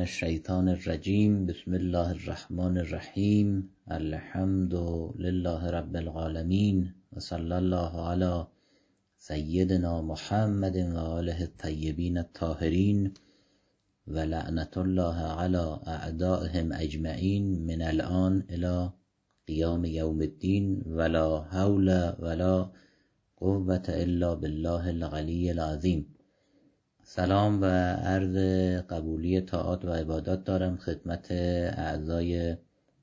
الشیطان الرجیم. بسم الله الرحمن الرحیم. الحمد لله رب العالمین و صلی الله علی سیدنا محمد و آله الطیبین الطاهرین و لعنت الله علی اعدائهم اجمعین من الان الی قیام یوم الدین ولا حول ولا قوة الا بالله العلی العظیم. سلام و عرض قبولی طاعات و عبادات دارم خدمت اعضای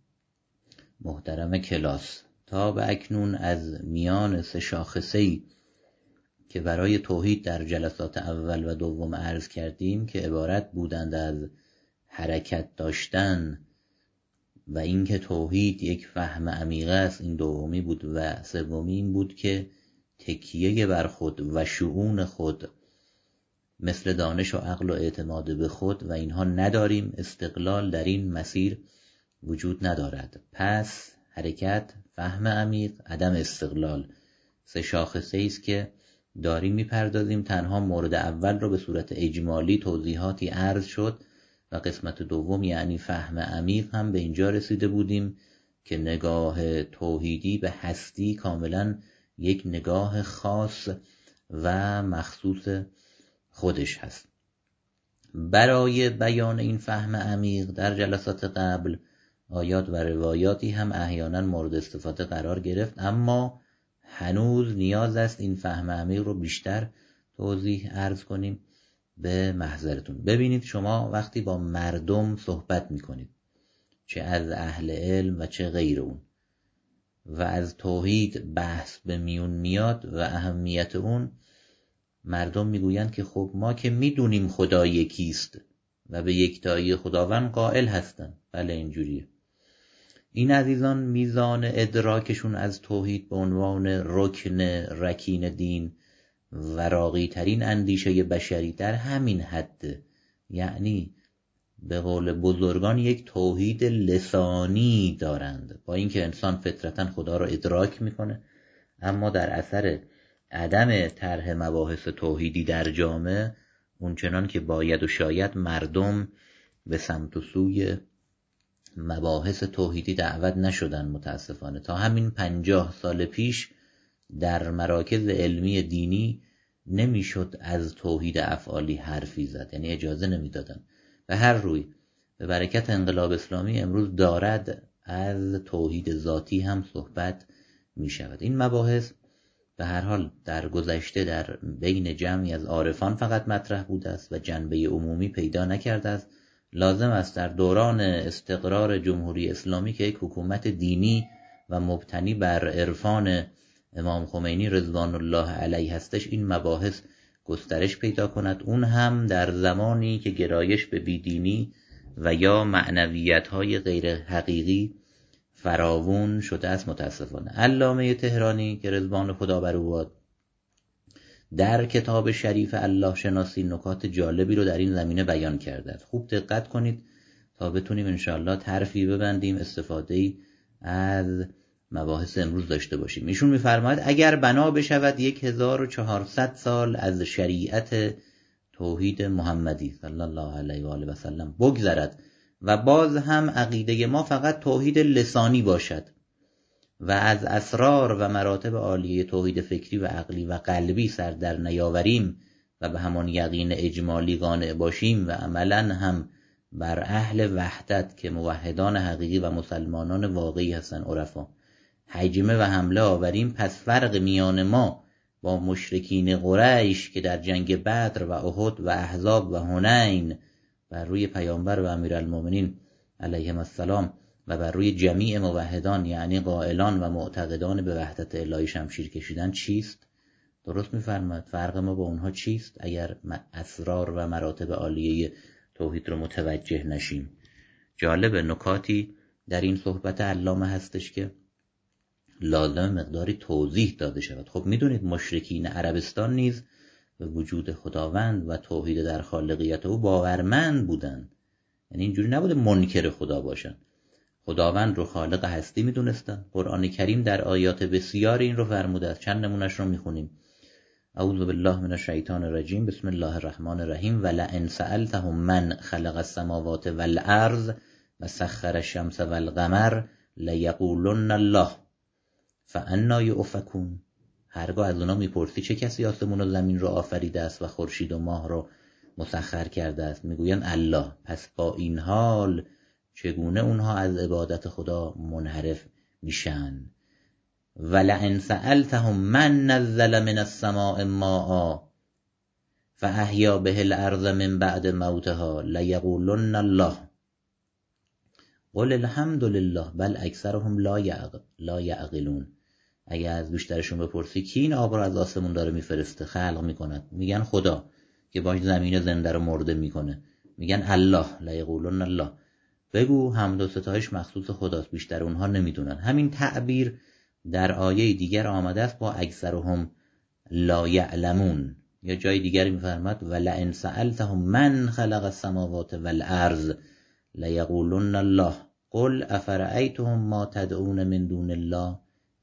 محترم کلاس. تا به اکنون از میان سه شاخصه‌ای که برای توحید در جلسات اول و دوم عرض کردیم که عبارت بودند از حرکت داشتن و اینکه توحید یک فهم عمیق است، این دومی بود، و سومی این بود که تکیه بر خود و شؤون خود مثل دانش و عقل و اعتماد به خود و اینها نداریم، استقلال در این مسیر وجود ندارد. پس حرکت، فهم عمیق، عدم استقلال، سه شاخصه است که داریم میپردازیم. تنها مورد اول رو به صورت اجمالی توضیحاتی عرض شد و قسمت دوم یعنی فهم عمیق هم به اینجا رسیده بودیم که نگاه توحیدی به هستی کاملا یک نگاه خاص و مخصوص خودش هست. برای بیان این فهم عمیق در جلسات قبل آیات و روایاتی هم احیانا مورد استفاده قرار گرفت، اما هنوز نیاز است این فهم عمیق رو بیشتر توضیح عرض کنیم به محضرتون. ببینید، شما وقتی با مردم صحبت میکنید، چه از اهل علم و چه غیر اون، و از توحید بحث به میون میاد و اهمیت اون، مردم میگویند که خب ما که میدونیم خدا یکیست و به یکتایی خداوند قائل هستن. بله اینجوریه. این عزیزان میزان ادراکشون از توحید به عنوان رکن رکین دین و راقی ترین اندیشه بشری در همین حد، یعنی به قول بزرگان یک توحید لسانی دارند، با اینکه انسان فطرتاً خدا را ادراک میکنه، اما در اثر عدم طرح مباحث توحیدی در جامعه اونچنان که باید و شاید مردم به سمت و سوی مباحث توحیدی دعوت نشدن. متاسفانه تا همین 50 سال پیش در مراکز علمی دینی نمیشد از توحید افعالی حرفی زد، یعنی اجازه نمیدادن. به هر روی به برکت انقلاب اسلامی امروز دارد از توحید ذاتی هم صحبت می شود. این مباحث به هر حال در گذشته در بین جمعی از عارفان فقط مطرح بوده است و جنبه عمومی پیدا نکرده است. لازم است در دوران استقرار جمهوری اسلامی که یک حکومت دینی و مبتنی بر عرفان امام خمینی رضوان الله علیه هستش، این مباحث گسترش پیدا کند، اون هم در زمانی که گرایش به بیدینی و یا معنویت‌های غیر حقیقی فراوون شده است. متاسفانه علامه طهرانی که رضوان خدا بر او باد در کتاب شریف الله شناسی نکات جالبی رو در این زمینه بیان کرده است. خوب دقت کنید تا بتونیم انشاءالله طرفی ببندیم، استفاده‌ای از مباحث امروز داشته باشیم. ایشون می‌فرماید اگر بنا بشود 1400 سال از شریعت توحید محمدی صلی الله علیه و آله و سلم بگذرد و باز هم عقیده ما فقط توحید لسانی باشد و از اسرار و مراتب عالیه توحید فکری و عقلی و قلبی سر در نیاوریم و به همان یقین اجمالی قانع باشیم و عملاً هم بر اهل وحدت که موحدان حقیقی و مسلمانان واقعی هستن عرفا هجمه و حمله آوریم، پس فرق میان ما با مشرکین قریش که در جنگ بدر و احد و احزاب و حنین بر روی پیامبر و امیرالمومنین علیهم السلام و بر روی جمیع موحدان یعنی قائلان و معتقدان به وحدت الهی شمشیر کشیدن چیست؟ درست می‌فرماید. فرق ما با اونها چیست اگر اسرار و مراتب عالیه توحید رو متوجه نشیم؟ جالب نکاتی در این صحبت علامه هستش که لازم مقداری توضیح داده شود. خب میدونید مشرکین عربستان نیز به وجود خداوند و توحید در خالقیت او باورمند بودند، یعنی اینجوری نبوده منکر خدا باشن، خداوند رو خالق هستی میدونستن. قرآن کریم در آیات بسیار این رو فرموده است. چند نمونش رو میخونیم. اعوذ بالله من الشیطان الرجیم. بسم الله الرحمن الرحیم. ولئن سألتهم من خلق السماوات والارض وسخر الشمس والقمر لیقولن الله فأنی یؤفکون. هرگاه از اونا میپرسی چه کسی آسمون و زمین را آفریده است و خورشید و ماه را مسخر کرده است، میگویند الله. پس با این حال چگونه اونها از عبادت خدا منحرف میشن؟ ولئن سألتهم من نزل من السماء ماء فاحیا به الارض من بعد موتها لیقولن الله قل الحمد لله بل اکثرهم لا یعقلون. اگه از بیشترشون بپرسی کی این آب رو از آسمون داره میفرسته، خلق میکند، میگن خدا که باش زمین زنده رو مرده میکنه، میگن الله. لیقولن الله. بگو حمد و ستایش مخصوص خداست، بیشتر اونها نمیدونن. همین تعبیر در آیه دیگر آمده است با اکثرهم لا یعلمون. یا جای دیگر میفرماد ولئن سألتهم من خلق السماوات والارض لیقولن الله قل افرأیتم ما تدعون من دون الله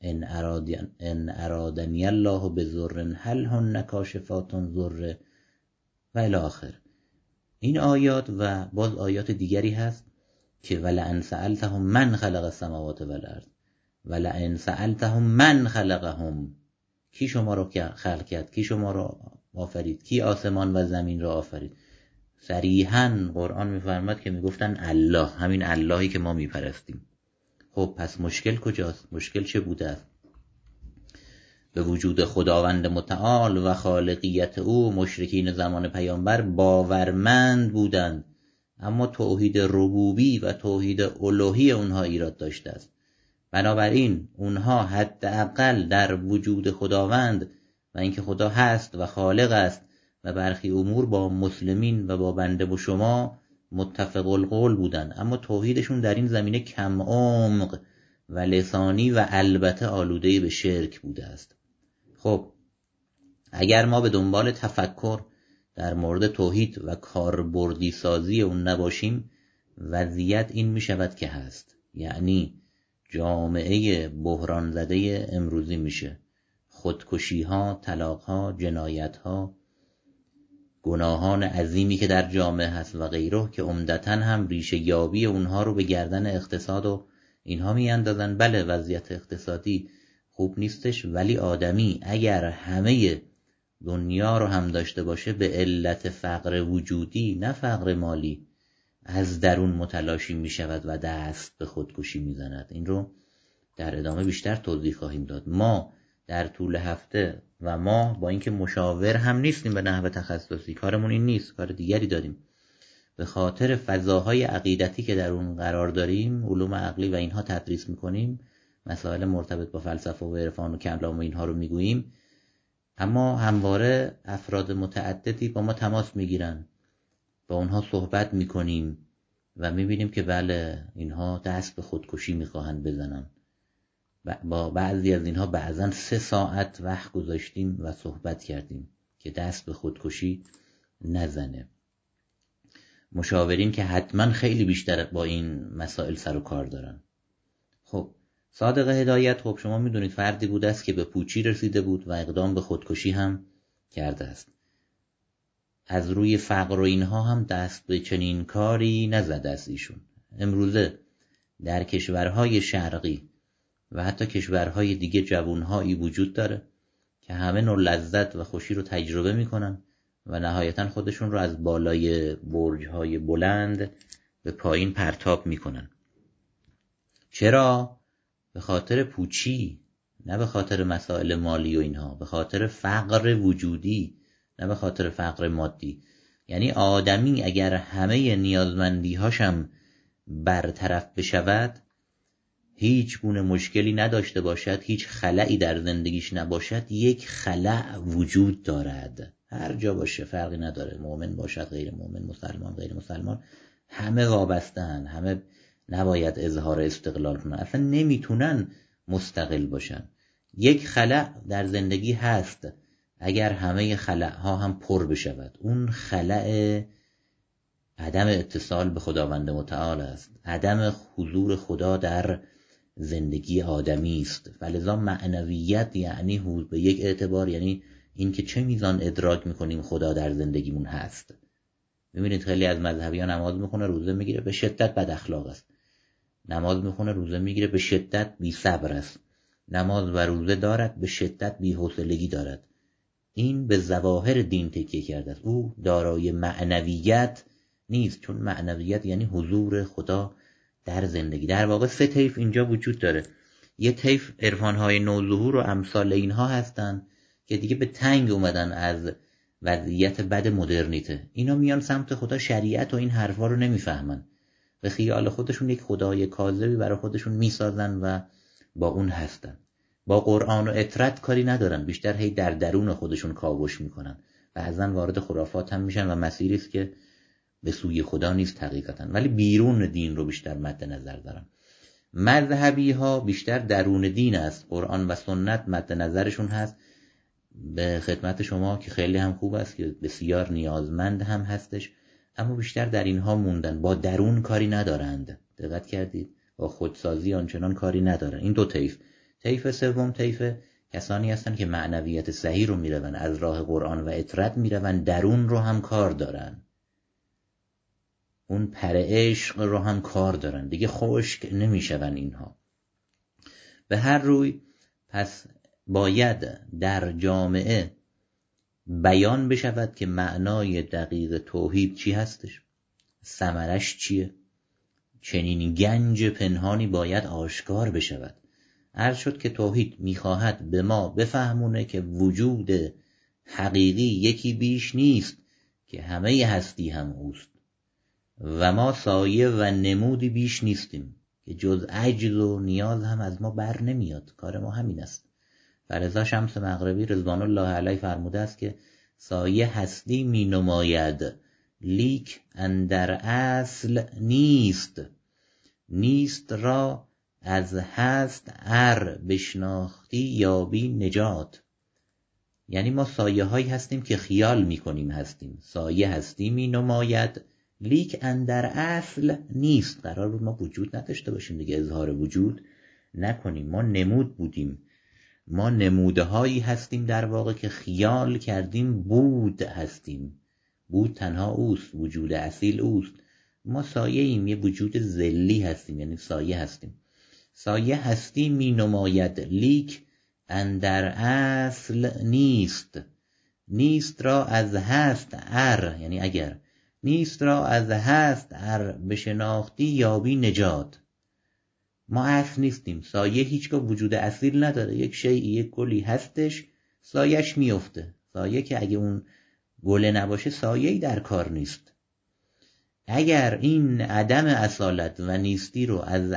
ان ارادنی الله بضر هل هن کاشفات ضر و الی آخر. این آیات و باز آیات دیگری هست که ولئن سألتهم من خلق السماوات والارض، ولئن سألتهم من خلقهم، کی شما را خلق کرد، کی شما را آفرید، کی آسمان و زمین را آفرید. صریحاً قرآن میفرماد که میگفتن الله، همین اللهی که ما میپرستیم. خب پس مشکل کجاست؟ مشکل چه بوده است؟ به وجود خداوند متعال و خالقیت او مشرکین زمان پیامبر باورمند بودند، اما توحید ربوبی و توحید الوهی اونها ایراد داشته است. بنابراین اونها حداقل در وجود خداوند و اینکه خدا هست و خالق است و برخی امور با مسلمین و با بنده و شما متفق القول بودند، اما توحیدشون در این زمینه کم عمق و لسانی و البته آلوده به شرک بوده است. خب اگر ما به دنبال تفکر در مورد توحید و کاربردی سازی اون نباشیم، وضعیت این می شود که هست، یعنی جامعه بحران زده امروزی میشه. خودکشی ها، طلاق ها، جنایت ها، گناهان عظیمی که در جامعه هست و غیره که عمدتاً هم ریشه یابی اونها رو به گردن اقتصاد و اینها میاندازن. بله وضعیت اقتصادی خوب نیستش، ولی آدمی اگر همه دنیا رو هم داشته باشه به علت فقر وجودی نه فقر مالی از درون متلاشی می شود و دست به خودکشی می زند. این رو در ادامه بیشتر توضیح خواهیم داد. ما در طول هفته و ماه با اینکه مشاور هم نیستیم به نحو تخصصی، کارمون این نیست، کار دیگری داریم، به خاطر فضاهای عقیدتی که در اون قرار داریم، علوم عقلی و اینها تدریس میکنیم، مسائل مرتبط با فلسفه و عرفان و کلام و اینها رو میگوییم، اما همواره افراد متعددی با ما تماس میگیرن، با اونها صحبت میکنیم و میبینیم که بله اینها دست به خودکشی میخواهند بزنن. با بعضی از اینها بعضا 3 ساعت وقت گذاشتیم و صحبت کردیم که دست به خودکشی نزنه. مشاورین که حتما خیلی بیشتر با این مسائل سر و کار دارن. خب صادق هدایت، خب شما میدونید فردی بوده است که به پوچی رسیده بود و اقدام به خودکشی هم کرده است. از روی فقر و اینها هم دست به چنین کاری نزده است ایشون. امروزه در کشورهای شرقی و حتی کشورهای دیگه جوانهایی وجود داره که همه نوع لذت و خوشی رو تجربه میکنن و نهایتا خودشون رو از بالای برج‌های بلند به پایین پرتاب میکنن. چرا؟ به خاطر پوچی، نه به خاطر مسائل مالی و اینها، به خاطر فقر وجودی، نه به خاطر فقر مادی. یعنی آدمی اگر همه نیازمندی‌هاشم برطرف بشود، هیچ گونه مشکلی نداشته باشد، هیچ خلایی در زندگیش نباشد، یک خلأ وجود دارد. هر جا باشه فرقی نداره، مؤمن باشد غیر مؤمن، مسلمان غیر مسلمان، همه وابسته‌اند، همه نباید اظهار استقلال کنن، اصلا نمیتونن مستقل باشن. یک خلأ در زندگی هست، اگر همه خلأها هم پر بشود، اون خلأ عدم اتصال به خداوند متعال است، عدم حضور خدا در زندگی آدمی است. ولذا معنویت یعنی به یک اعتبار یعنی این که چه میزان ادراک میکنیم خدا در زندگیمون هست. میبینید خیلی از مذهبیان نماز میخونه روزه میگیره به شدت بد اخلاق است، نماز میخونه روزه میگیره به شدت بی صبر است، نماز و روزه دارد به شدت بی حوصلگی دارد. این به ظواهر دین تکیه کرده است، او دارای معنویت نیست، چون معنویت یعنی حضور خدا در زندگی. در واقع سه طیف اینجا وجود داره. یه طیف عرفان‌های نوظهور و امثال اینها هستن که دیگه به تنگ اومدن از وضعیت بد مدرنیته. اینا میان سمت خدا، شریعت و این حرفا رو نمیفهمن، به خیال خودشون یک خدای کاذبی برای خودشون میسازن و با اون هستن. با قرآن و اطرت کاری ندارن، بیشتر هی در درون خودشون کاوش میکنن، بعضن وارد خرافات هم میشن و مسیری است که به سوی خدا نیست حقیقتا، ولی بیرون دین رو بیشتر مد نظر دارن. مذهبی ها بیشتر درون دین است، قرآن و سنت مد نظرشون هست. به خدمت شما که خیلی هم خوب است، که بسیار نیازمند هم هستش، اما بیشتر در اینها موندن، با درون کاری ندارند. دقت کردید؟ با خودسازی آنچنان کاری ندارن. این دو طیف. طیف سوم طیف کسانی هستن که معنویت صحیح رو میرون، از راه قرآن و اطرت میرون، درون رو هم کار دارن، اون پر عشق رو هم کار دارن، دیگه خشک نمیشون اینها. به هر روی پس باید در جامعه بیان بشود که معنای دقیق توحید چی هستش، ثمرش چیه. چنین گنج پنهانی باید آشکار بشود. عرض شد که توحید میخواهد به ما بفهمونه که وجود حقیقی یکی بیش نیست که همه هستی هم اوست و ما سایه و نمودی بیش نیستیم که جز عجز و نیاز هم از ما بر نمیاد. کار ما همین است. فرضا شمس مغربی رضوان الله علیه فرموده است که سایه هستی می نماید لیک اندر اصل نیست، نیست را از هست ار بشناختی یابی نجات. یعنی ما سایه هایی هستیم که خیال می کنیم هستیم، سایه هستی می نماید لیک اندر اصل نیست. قرار بود ما وجود نداشته باشیم دیگه، اظهار وجود نکنیم، ما نمود بودیم، ما نموده هایی هستیم در واقع که خیال کردیم بود هستیم. بود تنها اوست، وجود اصیل اوست. ما سایه ایم، یه وجود ذلی هستیم، یعنی سایه هستیم. سایه هستی می نماید لیک اندر اصل نیست، نیست را از هست ار، یعنی اگر، نیست را از هست ار بشناختی یابی نجات. ما اصل نیستیم، سایه هیچگاه وجود اصیل نداره، یک شیئی، یک گلی هستش، سایهش میفته. سایه که اگه اون گله نباشه سایه‌ای در کار نیست. اگر این عدم اصالت و نیستی رو از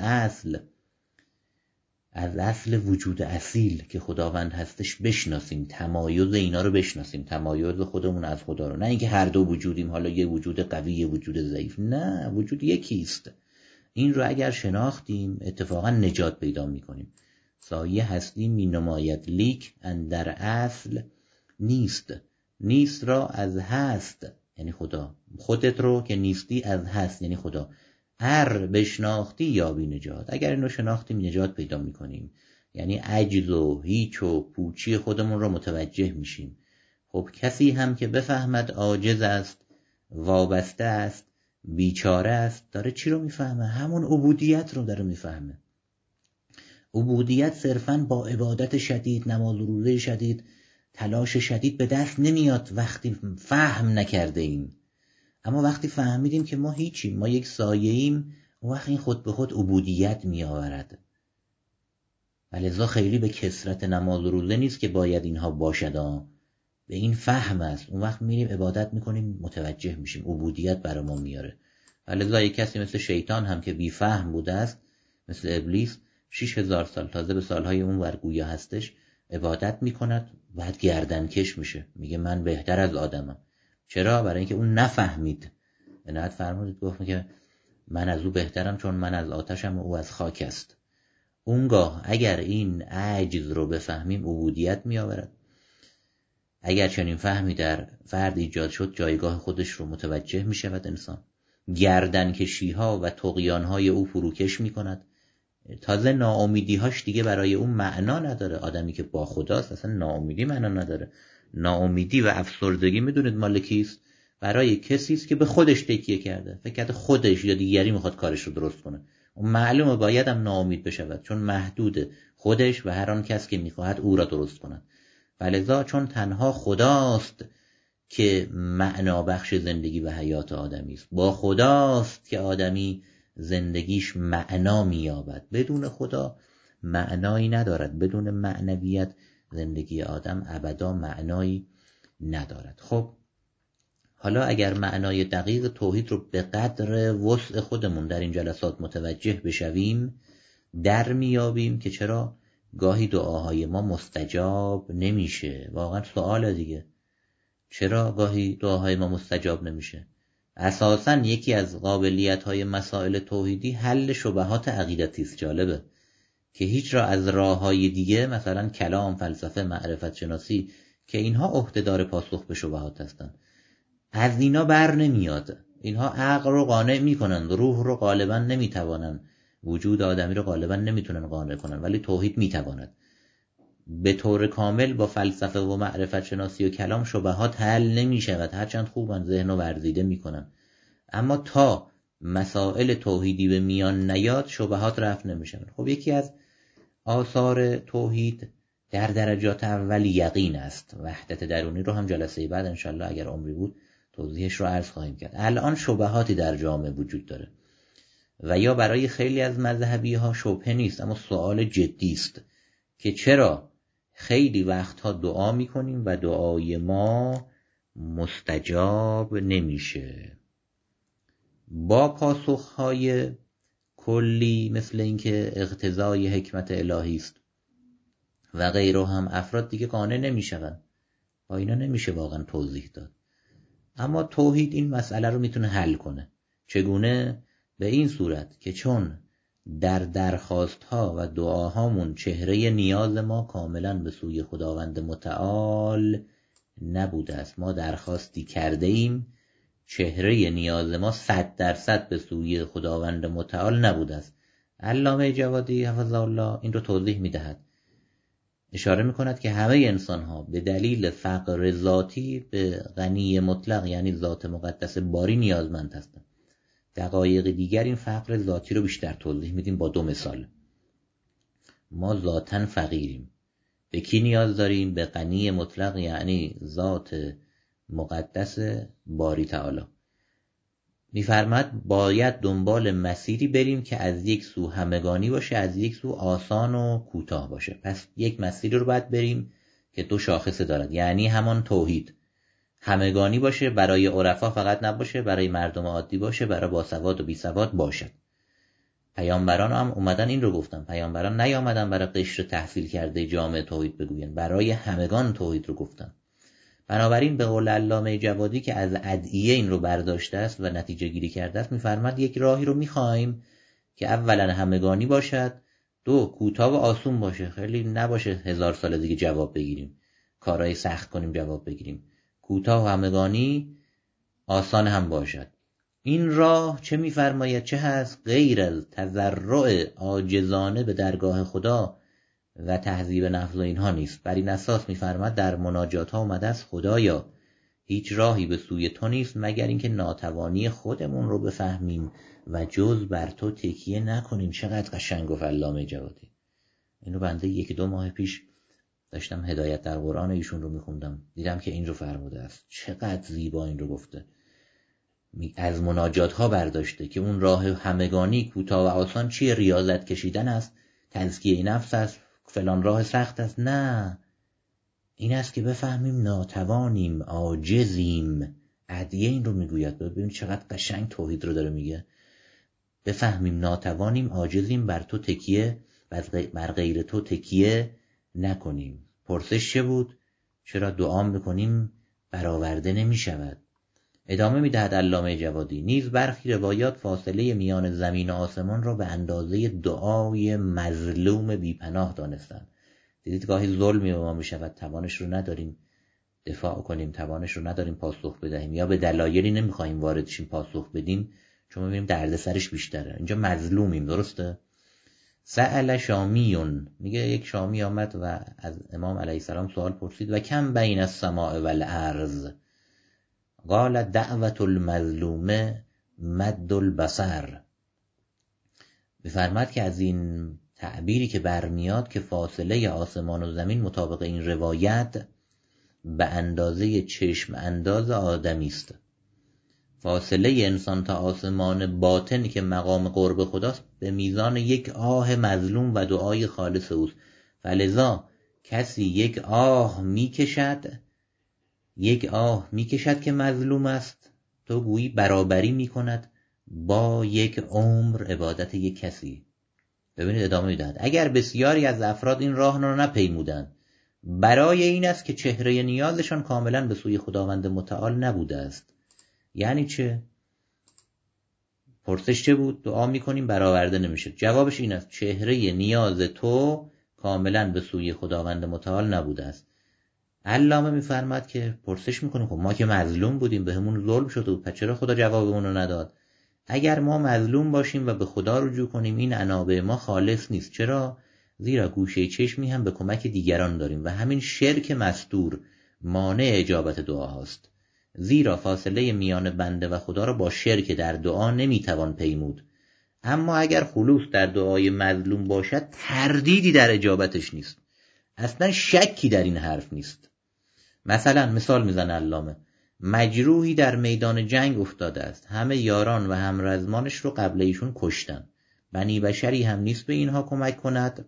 اصل وجود اصیل که خداوند هستش بشناسیم، تمایز اینا رو بشناسیم، تمایز خودمون از خدا رو، نه اینکه هر دو وجودیم، حالا یه وجود قوی یه وجود ضعیف، نه، وجود یکیست. این رو اگر شناختیم اتفاقا نجات پیدا میکنیم. سایه هستی می نماید لیک اندر اصل نیست، نیست را از هست یعنی خدا، خودت رو که نیستی از هست یعنی خدا، ار بشناختی یابی نجات. اگر اینو شناختیم نجات پیدا میکنیم، یعنی عجز و هیچ و پوچی خودمون رو متوجه میشیم. خب کسی هم که بفهمد عاجز است، وابسته است، بیچاره است، داره چی رو میفهمه؟ همون عبودیت رو داره میفهمه. عبودیت صرفاً با عبادت شدید، نماز و روزه شدید، تلاش شدید به دست نمیاد وقتی فهم نکرده ایم. اما وقتی فهمیدیم که ما هیچیم، ما یک سایه ایم، اون وقت این خود به خود عبودیت می آورد. ولذا خیلی به کثرت نماز و روزه نیست که باید اینها باشد، به این فهم است. اون وقت میریم عبادت میکنیم، متوجه میشیم، عبودیت برای ما میاره. ولذا یک کسی مثل شیطان هم که بی فهم بوده است، مثل ابلیس، 6000 سال تازه به سالهای اون ورگویا هستش، عبادت میکند، بعد گردنکش میشه، میگه من بهتر از آدمم. چرا؟ برای اینکه اون نفهمید. عنایت فرمودید گفت که من از او بهترم چون من از آتشم و او از خاک است. اونگاه اگر این عجز رو بفهمیم عبودیت میآورد. اگر چنین فهمی در فرد ایجاد شد، جایگاه خودش رو متوجه میشود انسان، گردنکشی ها و طغیان های او فروکش میکند. تازه ناامیدی هاش دیگه برای اون معنا نداره. آدمی که با خداست اصلا ناامیدی معنا نداره. ناامیدی و افسردگی میدونید مال کیست؟ برای کسی است که به خودش تکیه کرده، فکر کرده خودش یا دیگری میخواد کارش رو درست کنه. اون معلومه باید هم ناامید بشود، چون محدود خودش و هر آن کس که میخواهد او را درست کند. ولذا چون تنها خداست که معنا بخش زندگی و حیات آدمی است، با خداست که آدمی زندگیش معنا مییابد. بدون خدا معنایی ندارد، بدون معنویت زندگی آدم ابدا معنایی ندارد. خب حالا اگر معنای دقیق توحید رو به قدر وسع خودمون در این جلسات متوجه بشویم، در میابیم که چرا گاهی دعاهای ما مستجاب نمیشه. واقعا سوال دیگه، چرا گاهی دعاهای ما مستجاب نمیشه؟ اساساً یکی از قابلیت‌های مسائل توحیدی حل شبهات عقیدتی است. جالبه که هیچ را از راه‌های دیگه، مثلا کلام، فلسفه، معرفت شناسی، که اینها عهده‌دار پاسخ به شبهات هستند، از اینا بر نمیاد. اینها عقل رو قانع میکنن، روح رو غالبا نمیتوانن، وجود آدمی رو غالبا نمیتونن قانع کنن، ولی توحید میتواند. به طور کامل با فلسفه و معرفت شناسی و کلام شبهات حل نمیشود، هرچند خوبن، ذهن رو ورزیده میکنن، اما تا مسائل توحیدی به میان نیاد شبهات رفع نمیشن. خب یکی از آثار توحید در درجات اول یقین است. وحدت درونی رو هم جلسه بعد انشالله اگر عمری بود توضیحش رو عرض خواهیم کرد. الان شبهاتی در جامعه وجود داره و یا برای خیلی از مذهبی ها شبهه نیست، اما سوال جدی است که چرا خیلی وقتها دعا میکنیم و دعای ما مستجاب نمیشه، با پاسخهای کلی مثل اینکه اقتضای حکمت الهی است و غیره هم افراد دیگه قانع نمیشون. با اینا نمیشه واقعا توضیح داد. اما توحید این مسئله رو میتونه حل کنه. چگونه؟ به این صورت که چون در درخواست ها و دعاهامون چهره نیاز ما کاملا به سوی خداوند متعال نبوده است، ما درخواستی کرده ایم، چهره نیاز ما 100% به سوی خداوند متعال نبوده است. علامه جوادی حفظه الله این رو توضیح میدهد، اشاره میکند که همه انسان ها به دلیل فقر ذاتی به غنی مطلق یعنی ذات مقدس باری نیازمند هستند. دقایق دیگر این فقر ذاتی رو بیشتر توضیح میدیم با 2 مثال. ما ذاتاً فقیریم. به کی نیاز داریم؟ به غنی مطلق یعنی ذات مقدس باری تعالی. میفرماد باید دنبال مسیری بریم که از یک سو همگانی باشه، از یک سو آسان و کوتاه باشه. پس یک مسیری رو باید بریم که 2 شاخصه دارد، یعنی همان توحید، همگانی باشه، برای عرفا فقط نباشه، برای مردم عادی باشه، برای باسواد و بیسواد باشد. پیامبران هم اومدن این رو گفتن. پیامبران نیامدن برای قشر تحصیل کرده جامعه توحید بگوین، برای همگان توحید رو گفتن. بنابراین به قول علامه جوادی که از ادعیه این رو برداشته است و نتیجه گیری کرده است، میفرماد یک راهی رو میخوایم که اولا همگانی باشد، 2 کوتاه و آسون باشه، خیلی نباشه 1000 سال دیگه جواب بگیریم، کارهای سخت کنیم جواب بگیریم، کوتاه و همگانی، آسان هم باشد. این راه چه میفرماید؟ چه هست؟ غیر از تضرع عاجزانه به درگاه خدا و تهذیب نفس و اینها نیست. بر این اساس میفرماد در مناجات ها اومده است خدایا هیچ راهی به سوی تو نیست مگر اینکه ناتوانی خودمون رو بفهمیم و جز بر تو تکیه نکنیم. چقدر قشنگ گفت علامه جوادی. اینو بنده 1-2 ماه پیش داشتم هدایت در قرآن ایشون رو میخوندم، دیدم که این رو فرموده است. چقدر زیبا این رو گفته. از مناجات ها برداشته که اون راه همگانی کوتاه و آسان چیه؟ ریاضت کشیدن است، تزکیه نفس است، فلان راه سخت است. نه، این است که بفهمیم ناتوانیم، عاجزیم. ادعیه این رو میگوید. ببین چقدر قشنگ توحید رو داره میگه. بفهمیم ناتوانیم، عاجزیم، بر تو تکیه، بر غیر تو تکیه نکنیم. پرسش چه بود؟ چرا دعا میکنیم برآورده نمیشود؟ ادامه میدهد علامه جوادی نیز برخی روایات فاصله میان زمین و آسمان را به اندازه دعای مظلوم بیپناه دانستند. دیدید گاهی ظلمی به ما میشود، توانش رو نداریم دفاع کنیم، توانش رو نداریم پاسخ بدهیم، یا به دلایلی نمیخوایم وارد شیم پاسخ بدیم چون میبینیم دردسرش بیشتره. اینجا مظلومیم، درسته؟ سأل شامیون، میگه یک شامی آمد و از امام علیه السلام سوال پرسید و کم بین السماء والارض قال دعوت المظلومه مد البصر. میفرماد که از این تعبیری که برمیاد که فاصله آسمان و زمین مطابق این روایت به اندازه چشم انداز آدمی است. فاصله انسان تا آسمان باطن که مقام قرب خداست به میزان یک آه مظلوم و دعای خالص اوست. فلذا کسی یک آه میکشد که مظلوم است، تو گویی برابری میکند با یک عمر عبادت یک کسی. ببینید ادامه میدهد اگر بسیاری از افراد این راه را نپیمودند برای این است که چهره نیازشان کاملا به سوی خداوند متعال نبوده است. یعنی چه؟ پرسش چه بود؟ دعا میکنیم برآورده نمیشه. جوابش این است چهره نیاز تو کاملا به سوی خداوند متعال نبوده است. علامه میفرماد که پرسش میکنیم خب ما که مظلوم بودیم بهمون ظلم شده بود، پس چرا خدا جوابمون رو نداد؟ اگر ما مظلوم باشیم و به خدا رجوع کنیم این انابه ما خالص نیست. چرا؟ زیرا گوشه چشمی هم به کمک دیگران داریم و همین شرک مستور مانع اجابت دعا هاست. زیرا فاصله میان بنده و خدا را با شرک در دعا نمیتوان پیمود. اما اگر خلوص در دعای مظلوم باشد تردیدی در اجابتش نیست، اصلا شکی در این حرف نیست. مثلا مثال میزنه علامه، مجروحی در میدان جنگ افتاده است، همه یاران و همرزمانش رو قبل ایشون کشتن، بنی بشری هم نیست به اینها کمک کند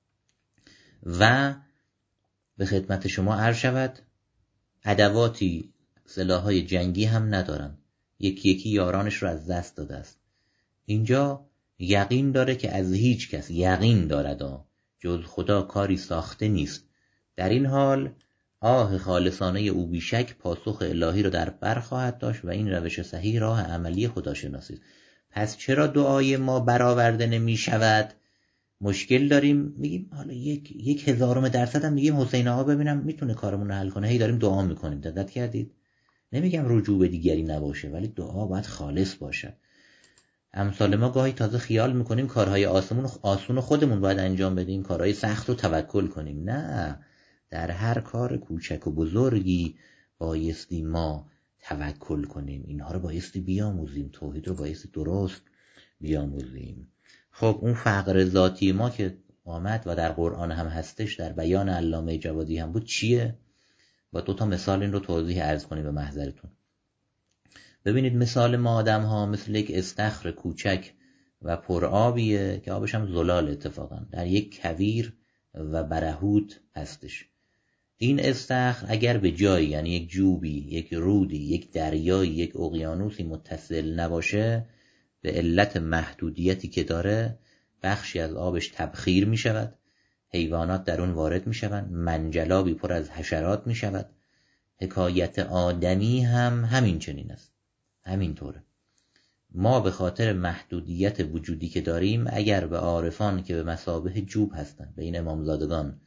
و به خدمت شما عرض شود ادواتی سلاح‌های جنگی هم ندارن، یکی یارانش رو از دست داده است. اینجا یقین داره که از هیچ کس یقین دارد جز خدا کاری ساخته نیست. در این حال آه خالصانه او بیشک پاسخ الهی رو در بر خواهد داشت و این روش صحیح راه عملی خداشناسی است. پس چرا دعای ما برآورده نمی شود؟ مشکل داریم، میگیم حالا یک هزارم درصد هم میگیم حسین آقا ببینم میتونه کارمون رو حل کنه، هی داریم دعا میکنیم. دقت کردید؟ نمیگم رجوع به دیگری نباشه ولی دعا باید خالص باشه. امثال ما گاهی تازه خیال میکنیم کارهای آسون خودمون باید انجام بدیم، کارهای سخت رو توکل کنیم. نه، در هر کار کوچک و بزرگی بایستی ما توکل کنیم. اینها رو بایستی بیاموزیم، توحید رو بایستی درست بیاموزیم. خب اون فقر ذاتی ما که آمد و در قرآن هم هستش، در بیان علامه جوادی هم بود، چیه؟ با 2 مثال این رو توضیح عرض کنیم به محضرتون. ببینید مثال ما آدم ها مثل یک استخر کوچک و پرآبیه که آبش هم زلال اتفاقا در یک کویر و برهوت هستش. این استخر اگر به جایی، یعنی یک جوبی، یک رودی، یک دریایی، یک اقیانوسی متصل نباشه، به علت محدودیتی که داره بخشی از آبش تبخیر می شود، حیوانات در اون وارد می شوند، منجلابی پر از حشرات می شود. حکایت آدمی هم همین چنین است. همینطوره. ما به خاطر محدودیت وجودی که داریم اگر به عارفان که به مثابه جوب هستند، به این امامزادگان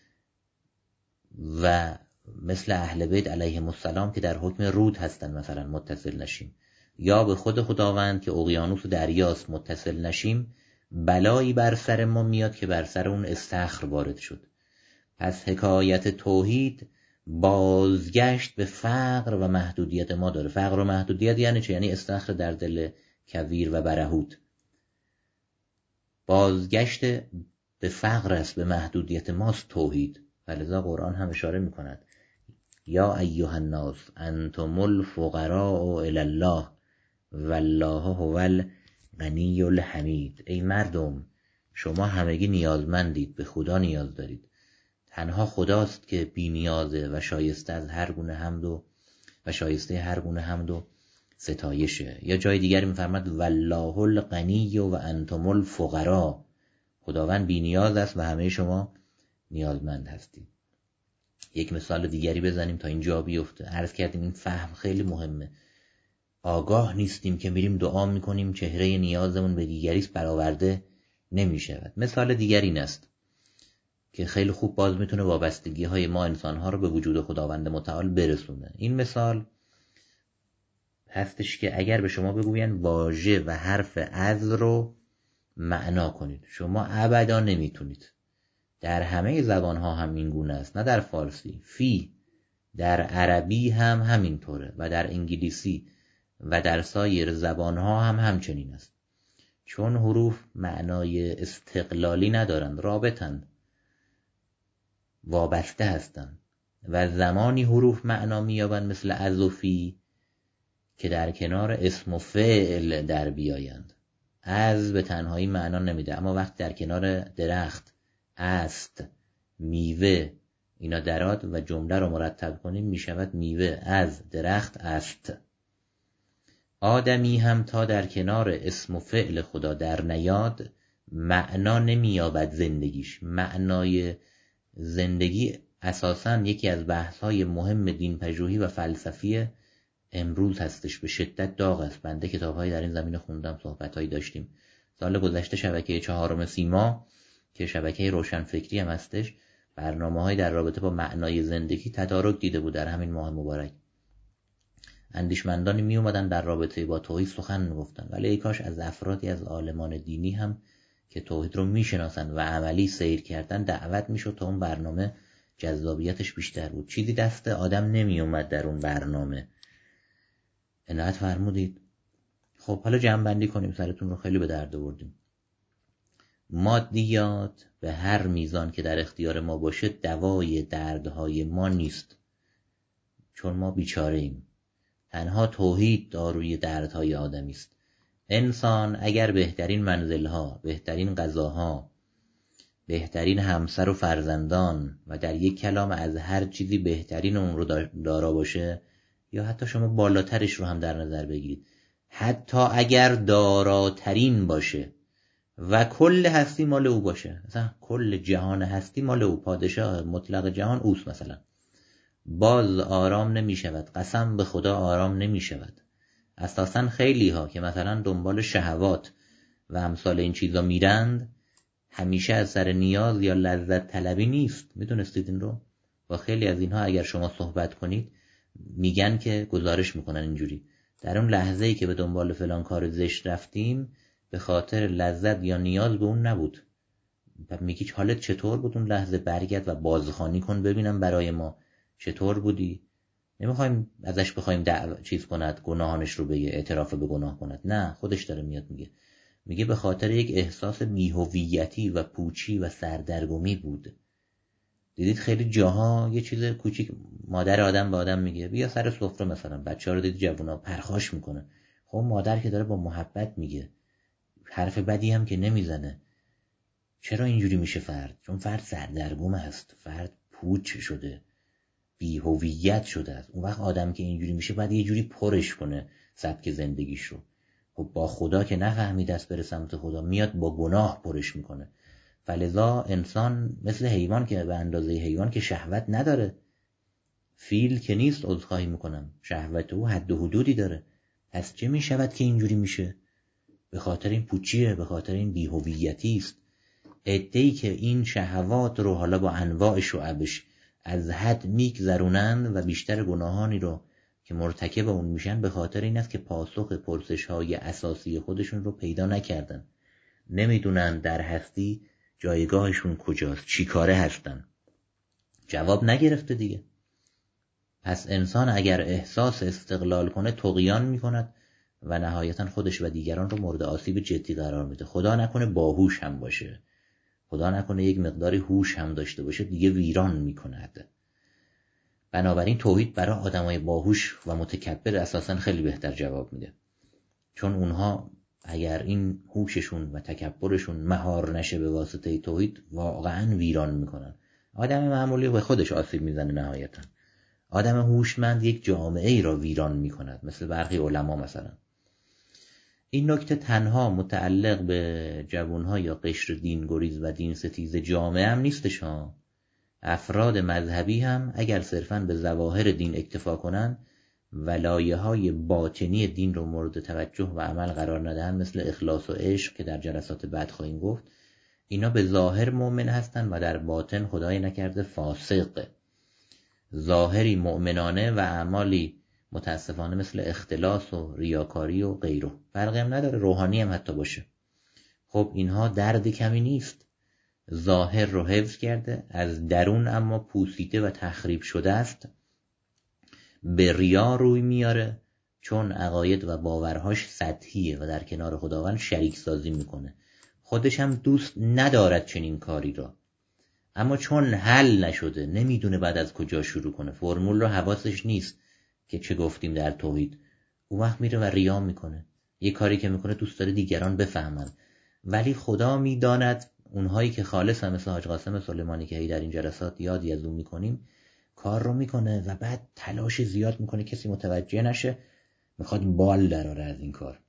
و مثل اهل بیت علیهم السلام که در حکم رود هستند مثلا متصل نشیم، یا به خود خداوند که اقیانوس و دریاست متصل نشیم، بلایی بر سر ما میاد که بر سر اون استخر وارد شد. پس حکایت توحید بازگشت به فقر و محدودیت ما داره. فقر و محدودیت یعنی چه؟ یعنی استخر در دل کویر و برهوت. بازگشت به فقر است، به محدودیت ماست توحید. ولذا قرآن هم اشاره میکند یا ایها الناس انتم الفقراء الی الله والله هو الغنی الحمید. ای مردم شما همگی نیازمندید، به خدا نیاز دارید. تنها خداست که بی نیازه و شایسته از هر گونه حمد و شایسته هر گونه حمد و ستایشه. یا جای دیگری میفرماد والله الغنی و انتم الفقراء. خداوند بی نیاز است و همه شما نیازمند هستید. یک مثال دیگری بزنیم تا اینجا بیفته. عرض کردیم این فهم خیلی مهمه. آگاه نیستیم که میریم دعا میکنیم چهره نیازمون به دیگریست برآورده نمیشود. مثال دیگری این است که خیلی خوب باز میتونه وابستگی های ما انسانها رو به وجود خداوند متعال برسونه. این مثال هستش که اگر به شما بگوین واژه و حرف از رو معنا کنید. شما ابدا نمیتونید. در همه زبانها هم این گونه است، نه در فارسی. فی در عربی هم همینطوره و در انگلیسی و در سایر زبانها هم همچنین است. چون حروف معنای استقلالی ندارند، رابطند، وابسته هستند و زمانی حروف معنا می‌یابند مثل از و فی که در کنار اسم و فعل در بیایند. از به تنهایی معنا نمیده، اما وقتی در کنار درخت، است، میوه اینا دراد و جمله رو مرتب کنیم میشود میوه از درخت است. آدمی هم تا در کنار اسم و فعل خدا در نیاد معنا نمییابد زندگیش. معنای زندگی اساساً یکی از بحث‌های مهم دین پژوهی و فلسفی امروز هستش، به شدت داغ است. بنده کتاب‌هایی در این زمینه خوندم، صحبت‌هایی داشتیم. سال گذشته شبکه 4 سیما که شبکه روشنفکری هم هستش، برنامه‌هایی در رابطه با معنای زندگی تدارک دیده بود در همین ماه مبارک. اندیشمندانی می اومدن در رابطه با توحید سخن میگفتن، ولی ای کاش از افرادی از عالمان دینی هم که توحید رو میشناسن و عملی سیر کردن دعوت میشد تا اون برنامه جذابیتش بیشتر بود. چیزی دست آدم نمی اومد در اون برنامه. عنایت فرمودید. خب حالا جمع بندی کنیم، سرتون رو خیلی به درد آوردیم. مادیات به هر میزان که در اختیار ما باشه دوای دردهای ما نیست، چون ما بیچاره ایم. تنها توحید داروی دردهای آدمی است. انسان اگر بهترین منزلها، بهترین غذاها، بهترین همسر و فرزندان و در یک کلام از هر چیزی بهترین اون رو دارا باشه، یا حتی شما بالاترش رو هم در نظر بگیرید، حتی اگر داراترین باشه و کل هستی مال او باشه، مثلا کل جهان هستی مال او، پادشاه مطلق جهان اوست مثلا، باز آرام نمی شود. قسم به خدا آرام نمی شود. اساساً خیلی ها که مثلا دنبال شهوات و امثال این چیزا میرند، همیشه از سر نیاز یا لذت طلبی نیست. میدونستید این رو؟ با خیلی از اینها اگر شما صحبت کنید میگن که گزارش میکنن اینجوری: در اون لحظه‌ای که به دنبال فلان کار زشت رفتیم به خاطر لذت یا نیاز به اون نبود. میگی حالت چطور بود اون لحظه؟ برگرد و بازخوانی کن ببینم برای ما چطور بودی. نمیخوایم ازش بخوایم چیز کند، گناهانش رو بگه، اعتراف به گناه کند. نه، خودش داره میاد میگه به خاطر یک احساس بی‌هویتی و پوچی و سردرگمی بود. دیدید خیلی جاها یه چیز کوچیک مادر آدم به آدم میگه بیا سر سفره، مثلا بچه‌ها رو دیدید جوونا پرخاش میکنه. خب مادر که داره با محبت میگه، حرف بدی هم که نمیزنه. چرا اینجوری میشه فرد؟ چون فرد سردرگم است، فرد پوچ شده، بی هویت شده است. اون وقت آدم که اینجوری میشه باید یه جوری پرش کنه سبک زندگیش رو. خب با خدا که نفهمید دست بره سمت خدا، میاد با گناه پرش میکنه. فلذا انسان مثل حیوان که به اندازه حیوان که شهوت نداره، فیل که نیست، عذرخواهی میکنم، شهوت او حد و حدودی داره. پس چه میشود که اینجوری میشه؟ به خاطر این پوچیه، به خاطر این بی‌هویتی است. عده‌ای که این شهوات رو حالا با انواع شعبش از حد میگذرونند و بیشتر گناهانی رو که مرتکب اون میشن به خاطر این است که پاسخ پرسش‌های اساسی خودشون رو پیدا نکردن. نمیدونن در هستی جایگاهشون کجاست، چی کاره هستن. جواب نگرفته دیگه. پس انسان اگر احساس استقلال کنه طغیان میکند و نهایتا خودش و دیگران رو مورد آسیب جدی قرار میده. خدا نکنه باهوش هم باشه، خدا نکنه یک مقداری هوش هم داشته باشه، دیگه ویران میکند. بنابراین توحید برای آدمای باهوش و متکبر اساسا خیلی بهتر جواب میده، چون اونها اگر این هوششون و تکبرشون مهار نشه به واسطه توحید واقعا ویران میکنن. آدم معمولی به خودش آسیب میزنه نهایتا. آدم هوشمند یک جامعه ای را ویران میکند، مثل برخی علما مثلا. این نکته تنها متعلق به جوانها یا قشر دین گریز و دین ستیز جامعه هم نیستش ها. افراد مذهبی هم اگر صرفاً به ظواهر دین اکتفا کنن و لایه‌های باطنی دین رو مورد توجه و عمل قرار ندهن، مثل اخلاص و عشق که در جلسات بعد خواهیم گفت، اینا به ظاهر مؤمن هستن و در باطن خدای نکرده فاسق. ظاهری مؤمنانه و اعمالی متاسفانه مثل اختلاس و ریاکاری و غیره. فرقی هم نداره، روحانی هم حتی باشه. خب اینها درد کمی نیست. ظاهر رو حفظ کرده، از درون اما پوسیده و تخریب شده است، به ریا روی میاره چون عقاید و باورهاش سطحیه و در کنار خداوند شریک سازی میکنه. خودش هم دوست ندارد چنین کاری را، اما چون حل نشده نمیدونه بعد از کجا شروع کنه، فرمول رو حواسش نیست که چه گفتیم در توحید، اون وقت میره و ریا میکنه. یه کاری که میکنه دوست داره دیگران بفهمن، ولی خدا میداند اونهایی که خالص هم مثل حاج قاسم سلیمانی که در این جلسات یادی از اون میکنیم، کار رو میکنه و بعد تلاش زیاد میکنه کسی متوجه نشه، میخواد بال دراره از این کار.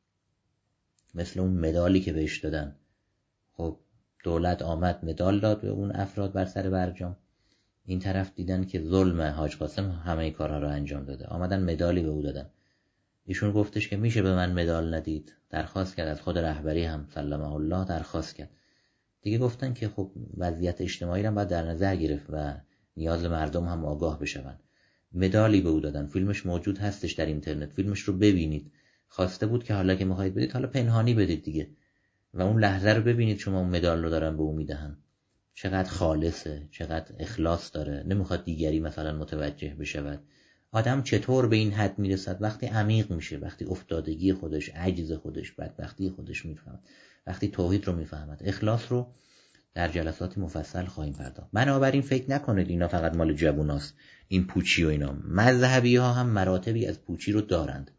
مثل اون مدالی که بهش دادن، خب دولت آمد مدال داد به اون افراد بر سر برجام، این طرف دیدن که ظلم حاج قاسم همه کارها رو انجام داده، آمدن مدالی به او دادن. ایشون گفتش که میشه به من مدال ندید، درخواست کرد از خود رهبری هم سلمه الله درخواست کرد. دیگه گفتن که خب وضعیت اجتماعی رو باید در نظر گرفت و نیاز مردم هم آگاه بشون. مدالی به او دادن، فیلمش موجود هستش در اینترنت، فیلمش رو ببینید. خواسته بود که حالا که میخواید بدید حالا پنهانی بدید دیگه، و اون لحظه رو ببینید شما اون مدال رو دارن به او میدهن، چقدر خالصه، چقدر اخلاص داره، نمیخواد دیگری مثلا متوجه بشود. آدم چطور به این حد میرسد؟ وقتی عمیق میشه، وقتی افتادگی خودش، عجز خودش، بدبختی خودش میفهمد، وقتی توحید رو میفهمد. اخلاص رو در جلسات مفصل خواهیم پرداخت. بنابراین فکر نکنید اینا فقط مال جووناست، این پوچی و اینا. مذهبی ها هم مراتبی از پوچی رو دارند.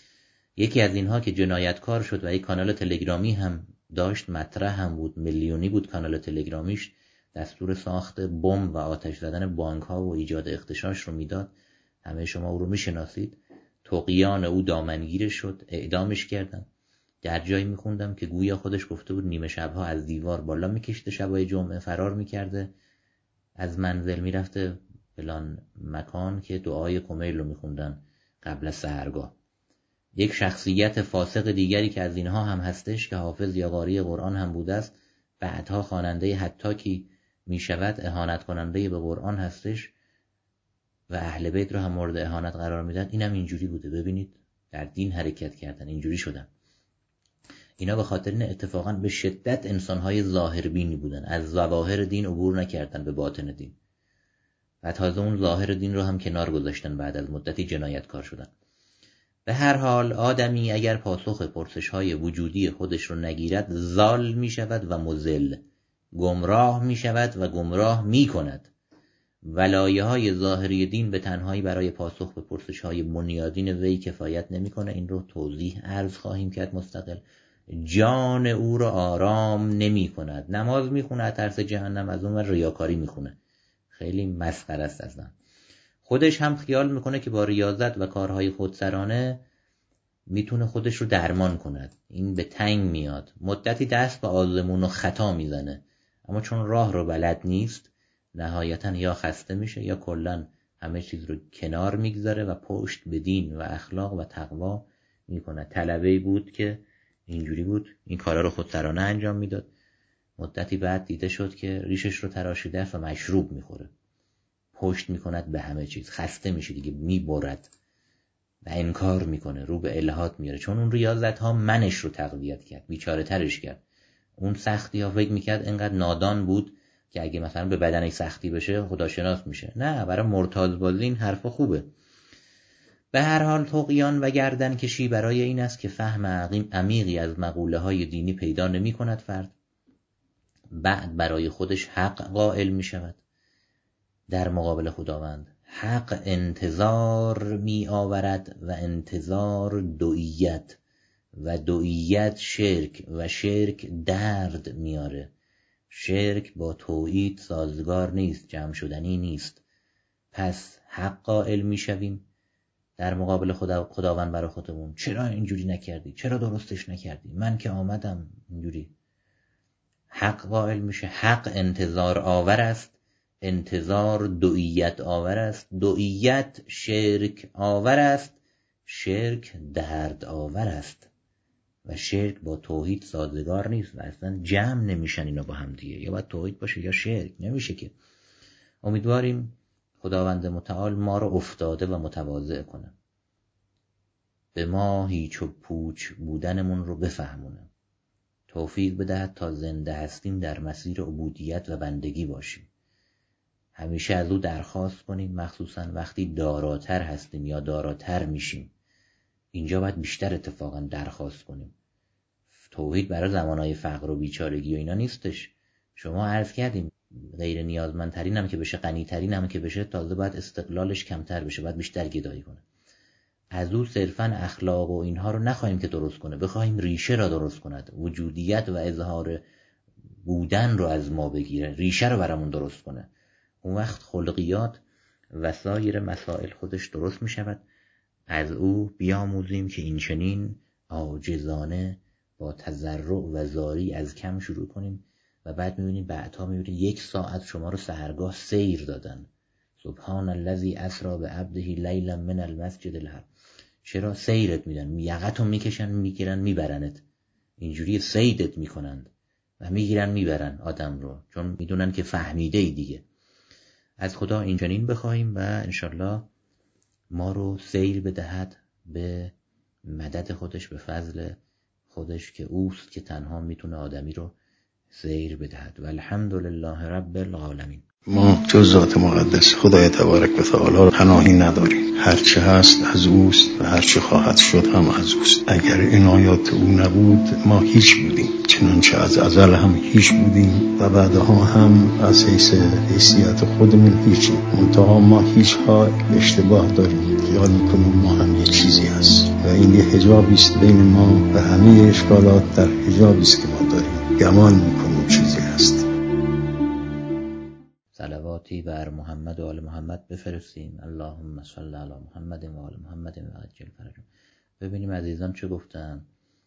یکی از اینها که جنایتکار شد و یک کانال تلگرامی هم داشت، مطرح هم بود، میلیونی بود کانال تلگرامیش، دستور ساخت بمب و آتش زدن بانک ها و ایجاد اغتشاش رو میداد. همه شما او رو میشناسید. طغیان او دامنگیرش شد، اعدامش کردن. در جایی میخوندم که گویا خودش گفته بود نیمه شبها از دیوار بالا میکشته، شبای جمعه فرار میکرده، از منزل میرفته فلان مکان که دعای کمیل رو میخوندن قبل از سحرگاه. یک شخصیت فاسق دیگری که از اینها هم هستش که حافظ یا قاری قرآن هم بوده است، بعدها خواننده حتاکی میشود، اهانت کننده به قرآن هستش و اهل بیت رو هم مورد اهانت قرار میدن. اینم اینجوری بوده. ببینید در دین حرکت کردن، اینجوری شدن. اینا به خاطر این اتفاقا به شدت انسانهای ظاهربینی بودن، از ظواهر دین عبور نکردن به باطن دین و تازه اون ظاهر دین رو هم کنار گذاشتن، بعد از مدتی جنایتکار شدن. به هر حال آدمی اگر پاسخ پرسش‌های وجودی خودش رو نگیرد، ضال می شود و مضل، گمراه می شود و گمراه می کند. ولایه‌های ظاهری دین به تنهایی برای پاسخ به پرسش‌های بنیادین وی کفایت نمی‌کنه. این رو توضیح عرض خواهیم کرد مستقل. جان او را آرام نمی‌کند. نماز می‌خونه ترس جهنم، از اون ریاکاری می‌خونه، خیلی مسخره است اصلا. خودش هم خیال میکنه که با ریاضت و کارهای خودسرانه میتونه خودش رو درمان کند. این به تنگ میاد، مدتی دست به آزمون و خطا میزنه، اما چون راه رو بلد نیست نهایتا یا خسته میشه یا کلن همه چیز رو کنار میگذاره و پشت به دین و اخلاق و تقوا میکنه. طلبه‌ای بود که اینجوری بود، این کارا رو خودسرانه انجام میداد. مدتی بعد دیده شد که ریشش رو تراشیده و مشروب میخوره، پشت میکند به همه چیز، خسته میشه دیگه، میبرد و انکار میکنه، رو به الحاد میاره. چون اون ریاضت ها منش رو تقویت کرد، بیچاره ترش کرد. اون سختی ها فکر میکرد انقدر نادان بود که اگه مثلا به بدنش سختی بشه خداشناس میشه. نه، برای مرتاض بازی این حرفا خوبه. به هر حال طغیان و گردن کشی برای این است که فهم عمیقی از مقوله های دینی پیدا نمی کند فرد، بعد برای خودش حق قائل می شود. در مقابل خداوند حق انتظار می آورد و انتظار دوییت و دوییت شرک و شرک درد میاره. شرک با توحید سازگار نیست، جمع شدنی نیست. پس حق قائل می شویم در مقابل خداوند برای خودمون. چرا اینجوری نکردی؟ چرا درستش نکردی؟ من که آمدم اینجوری. حق قائل میشه. حق انتظار آور است، انتظار دوییت آور است، دوییت شرک آور است، شرک درد آور است و شرک با توحید سازگار نیست و اصلا جمع نمیشن اینا با هم دیگه. یا باید توحید باشه یا شرک، نمیشه که. امیدواریم خداوند متعال ما رو افتاده و متواضع کنه، به ما هیچ و پوچ بودنمون رو بفهمونه، توفیق بدهد تا زنده هستیم در مسیر عبودیت و بندگی باشیم. همیشه از او درخواست کنیم، مخصوصا وقتی داراتر هستیم یا داراتر میشیم. اینجا باید بیشتر اتفاقا درخواست کنیم. توحید برای زمانهای فقر و بیچارگی و اینا نیستش. شما عرض کردیم غیر نیازمندترین هم که بشه، غنیترین هم که بشه، تازه باید استقلالش کمتر بشه، باید بیشتر گدایی کنه. از او صرفا اخلاق و اینها رو نخواهیم که درست کنه، بخواهیم ریشه را درست کند، وجودیت و اظهار بودن رو از ما بگیره، ریشه رو برامون درست کنه. اون وقت خلقیات و سایر مسائل خودش درست می شود. از او بیاموزیم که این چنین عاجزانه با تضرع و زاری از کم شروع کنیم و بعد میبینیم بعدها میبینیم 1 ساعت شما رو سحرگاه سیر دادن. سبحان الذی اسری بعبده لیلا من المسجد الحرام. چرا سیرت میدن؟ یقتو میکشن، میگیرن، میبرنت. اینجوری صیدت میکنند و میگیرن میبرن آدم رو، چون میدونن که فهمیده ای دیگه. از خدا اینجنین بخواهیم و انشالله ما رو سیر بدهد به مدد خودش، به فضل خودش که اوست که تنها میتونه آدمی رو سیر بدهد. و الحمدلله رب العالمین. ما جز ذات مقدس خدای تبارک و تعالی پناهی نداریم. هرچه هست از اوست و هرچه خواهد شد هم از اوست. اگر عنایات او نبود ما هیچ بودیم، چنانچه از ازل هم هیچ بودیم و بعدها هم از حیثیت خودمون هیچیم. منتها ما هیچ ها اشتباه داریم، خیال میکنیم ما هم یه چیزی هست و این یه حجابی است بین ما و همه اشکالات در حجابی است که ما داریم، گمان میکنیم چیزی هست. صلواتی بر محمد و آل محمد بفرستیم. اللهم صل علی محمد و آل محمد و عجل فرجهم. ببینیم عزیزان چه گفتن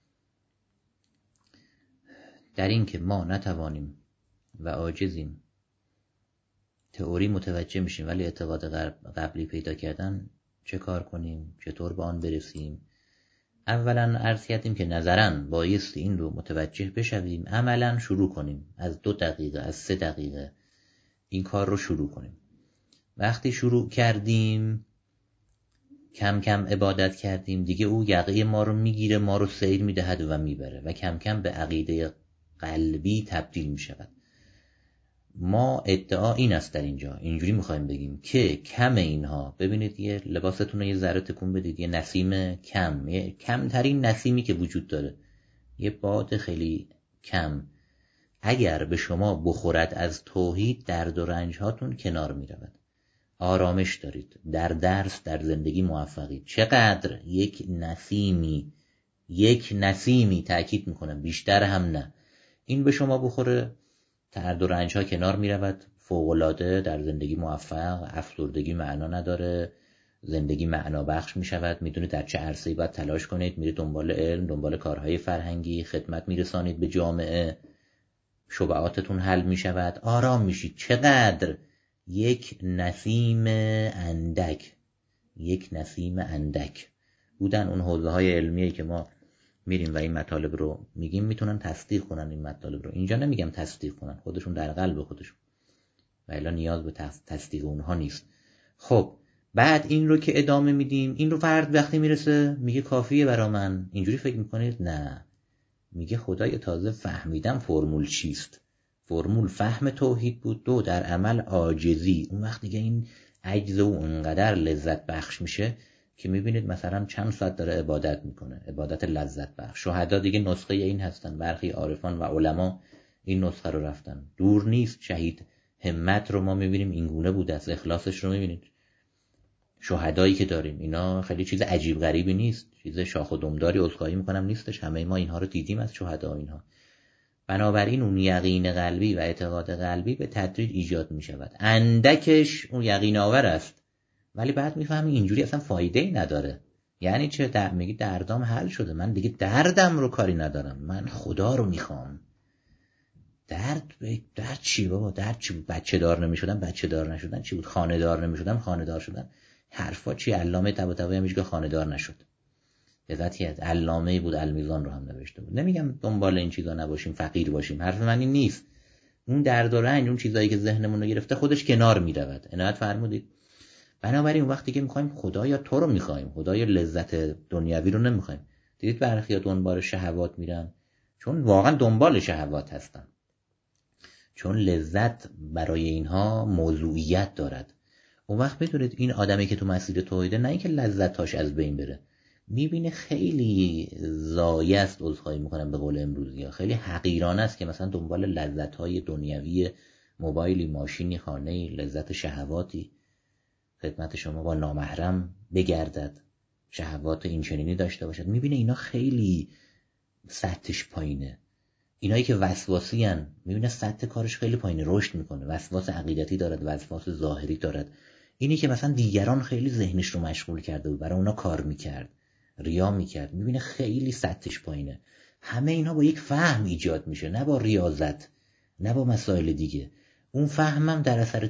در این که ما نتوانیم و عاجزیم. تئوری متوجه میشیم ولی اعتقاد قبلی پیدا کردن چه کار کنیم، چطور به آن برسیم؟ اولا عرض کردیم که نظرا بایستی این رو متوجه بشویم، عملا شروع کنیم. از 2 دقیقه از 3 دقیقه این کار رو شروع کنیم. وقتی شروع کردیم کم کم عبادت کردیم دیگه، او یقه ما رو میگیره، ما رو سیر میدهد و میبره و کم کم به عقیده قلبی تبدیل میشود. ما ادعا این است در اینجا، اینجوری میخوایم بگیم که کم اینها. ببینید یه لباستون رو یه ذره تکون بدید، یه نسیم کم، یه کمترین نسیمی که وجود داره، یه باد خیلی کم، اگر به شما بخورد از توحید، درد و رنج هاتون کنار می رود، آرامش دارید، در درس در زندگی موفقید. چقدر یک نسیمی تأکید میکنم، بیشتر هم نه، این به شما بخوره، درد و رنج ها کنار می رود، فوق‌العاده در زندگی موفق، افسردگی معنا نداره، زندگی معنا بخش می شود. میدونید در چه عرصه‌ای باید تلاش کنید، میرید دنبال علم، دنبال کارهای فرهنگی، خدمت میرسانید به جامعه، شبهاتتون حل می شود، آرام میشید. چقدر یک نسیم اندک بودن. اون حوزه های علمیه که ما میریم و این مطالب رو میگیم میتونن تصدیق کنن این مطالب رو. اینجا نمیگم تصدیق کنن، خودشون در قلب خودشون، و الا نیاز به تصدیق اونها نیست. خب بعد این رو که ادامه میدیم، این رو فرد وقتی میرسه میگه کافیه برا من، اینجوری فکر میکنید؟ نه، میگه خدای تازه فهمیدم فرمول چیست. فرمول فهم توحید بود، 2 در عمل عاجزی. اون وقت دیگه این عجز و اونقدر لذت بخش میشه که میبینید مثلا چند ساعت داره عبادت میکنه، عبادت لذت بخش. شهدا دیگه نسخه این هستن، برخی عارفان و علما این نسخه رو رفتن. دور نیست شهید همت رو ما میبینیم این گونه بوده است، اخلاصش رو میبینید. شهدایی که داریم اینا خیلی چیز عجیب غریبی نیست، چیز شاخ و دمداری عذرخواهی میکنم نیستش، همه ما اینها رو دیدیم از شهدا اینها. بنابراین اون یقین قلبی و اعتقاد قلبی به تدریج ایجاد میشود. اندکش اون یقین آور است، ولی بعد میفهمی اینجوری اصلا فایده ای نداره. یعنی چه؟ میگی دردام حل شده، من دیگه دردم رو کاری ندارم، من خدا رو میخوام. درد چی بابا؟ درد چی بود؟ بچه دار نمیشدم، بچه دار نشدن چی بود؟ خانه دار نمیشدم، خانه دار شدن. حرفا چی؟ علامه طباطبایی هم که خانه دار نشد. لذتی از علامه بود، المیزان رو هم نوشته بود. نمیگم دنبال این چیزا نباشیم، فقیر باشیم، حرف من این نیست. اون درد و رنج، اون چیزایی که ذهنمون رو گرفته خودش کنار میرود. عنایت فرمودید. بنابراین اون وقتی که میخوایم خدایا تو رو میخوایم، خدایا لذت دنیوی رو نمیخوایم. دیدید برخیا دنبال شهوات میرن، چون واقعا دنبال شهوات هستن، چون لذت برای اینها موضوعیت دارد. اون وقت بدونید این آدمی که تو مسیر توحیده نه اینکه لذتاش از بین بره، میبینه خیلی ضایع است، عذرخواهی میکنم به قول امروزی ها، خیلی حقیرانه است که مثلا دنبال لذت‌های دنیوی، موبایلی، ماشینی، خانه‌ای، لذت شهواتی خدمت شما با نامحرم بگردد، شهوات این چنینی داشته باشد. میبینه اینا خیلی سطحش پایینه. اینایی که وسواسی هن میبینه سطح کارش خیلی پایینه، رشد میکنه، وسواس عقیدتی دارد، وسواس ظاهری دارد. اینی که مثلا دیگران خیلی ذهنش رو مشغول کرده بود، برای اونا کار میکرد، ریا میکرد، میبینه خیلی سطحش پایینه. همه اینا با یک فهم ایجاد میشه، نه با ریاضت، نه با مسائل دیگه. اون فهمم در اثر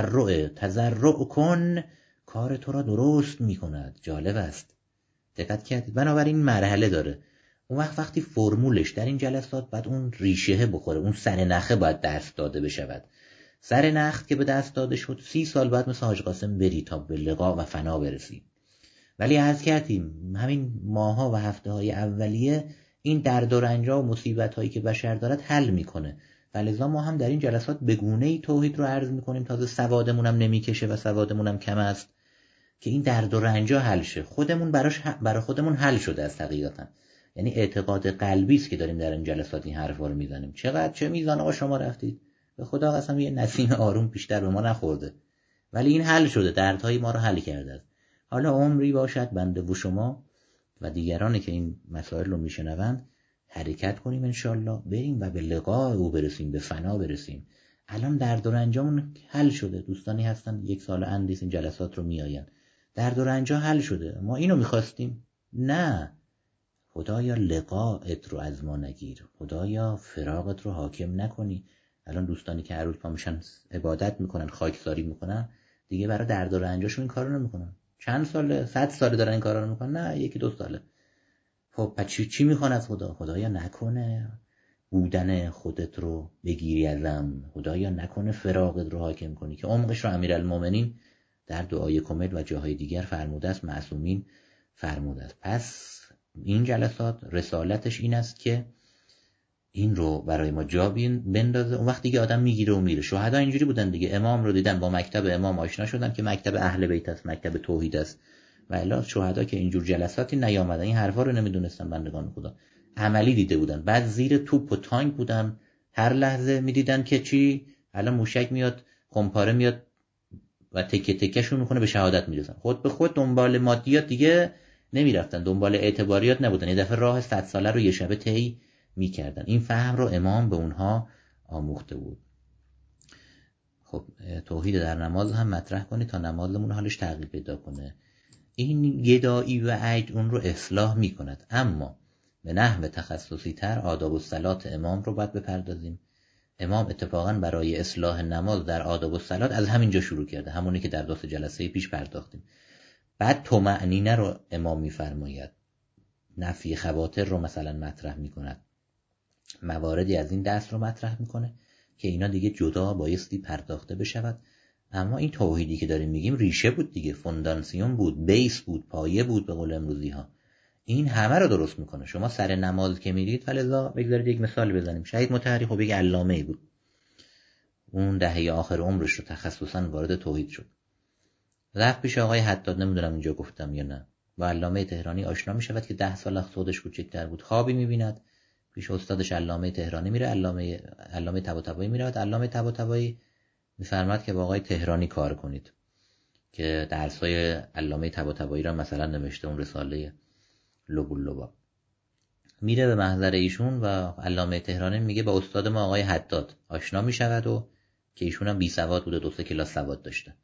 تضرع کن کار تو را درست میکند. جالب است، دقت کردید؟ بنابراین مرحله داره. اون وقتی فرمولش در این جلسات بعد اون ریشه بخوره، اون سر نخه باید دست داده بشود. سر نخ که به دست داده شد 30 سال بعد مثل حاج قاسم بری تا به لقا و فنا برسی. ولی عرض کردیم همین ماها و هفته های اولیه این درد و رنجا و مصیبت هایی که بشر دارد حل میکنه. فلذا ما هم در این جلسات به گونه‌ای توحید رو عرض میکنیم، تازه سوادمون هم نمیکشه و سوادمون هم کم است، که این درد و رنجا حل شه. خودمون برای خودمون حل شده است حقیقتا. یعنی اعتقاد قلبی است که داریم در این جلسات این حرفا رو میزنیم. چقدر چه میزان آقا شما رفتید، به خدا قسم یه نسیم آروم بیشتر به ما نخورده، ولی این حل شده، دردهای ما رو حل کرده است. حالا عمری باشد بنده و شما و دیگرانی که این مسائل رو میشنوند حرکت کنیم انشالله، بریم و به لقاء او برسیم، به فنا برسیم. الان درد و رنجامون حل شده. دوستانی هستن 1 سال اندیس این جلسات رو میآین، درد و رنجا حل شده. ما اینو میخواستیم؟ نه. خدایا لقاءت رو از ما نگیر، خدایا فراقت رو حاکم نکنی. الان دوستانی که هر روز پا میشن عبادت میکنن، خاکساری میکنن، دیگه برای درد و رنجاشون این کارو نمیکنن. چند ساله، 100 ساله دارن این کارا رو میکنن؟ نه، 1-2 ساله. خب پس چی میخوان از خدا؟ خدایا نکنه بودن خودت رو بگیری ازم، خدایا نکنه فراقت رو حاکم کنی، که عمقش رو امیرالمومنین در دعای کمل و جاهای دیگر فرموده است، معصومین فرموده است. پس این جلسات رسالتش این است که این رو برای ما جا بندازه. اون وقتی که آدم میگیره و میره. شهدا اینجوری بودن دیگه، امام رو دیدن، با مکتب امام آشنا شدن که مکتب اهل بیت است، مکتب توحید است. و الا شهدا که اینجور جلساتی نیامدن، این حرفا رو نمیدونستن بندگان خدا، عملی دیده بودن. بعد زیر توپ و تانک بودن، هر لحظه میدیدن که چی، الان موشک میاد، خمپاره میاد و تکه تکهشون میکنه، به شهادت میرسن. خود به خود دنبال مادیات دیگه نمیرفتن، دنبال اعتباریات نبودن، یه دفعه راه 100 ساله رو یه شبه طی میکردن. این فهم رو امام به اونها آموخته بود. خب توحید در نماز هم مطرح کنی تا نمازمون حالش تغییر پیدا کنه. این گدایی و عجز اون رو اصلاح میکند، اما به نحو تخصصی تر آداب الصلات امام رو باید بپردازیم. امام اتفاقا برای اصلاح نماز در آداب الصلات از همینجا شروع کرده، همونی که در 2 جلسه پیش پرداختیم. بعد طمأنینه رو امام میفرماید، نفی خواطر رو مثلا مطرح میکند، مواردی از این دست رو مطرح میکنه که اینا دیگه جدا بایستی پرداخته بشود. اما این توحیدی که داریم میگیم ریشه بود دیگه، فونداسیون بود، بیس بود، پایه بود به قول امروزی ها. این همه رو درست میکنه. شما سر نماز که میرید، فلذا بگذارید یک مثال بزنیم. شهید مطهری خب یک علامه‌ای بود، اون دهه آخر عمرش رو تخصصا وارد توحید شد. رفت پیش آقای حداد، نمیدونم اینجا گفتم یا نه، با علامه تهرانی آشنا میشود که 10 سال خودش کوچکتر بود. خوابی میبیند، پیش استادش علامه تهرانی میره، علامه طباطبایی میره. علامه طباطبایی میفرماد که با آقای تهرانی کار کنید، که درسای علامه طباطبایی را مثلا نوشته، اون رساله لبولبا. میره به محضر ایشون و علامه تهرانی میگه با استاد ما آقای حداد آشنا میشود، و که ایشون هم بی سواد بوده، 2-3 کلاس سواد داشته.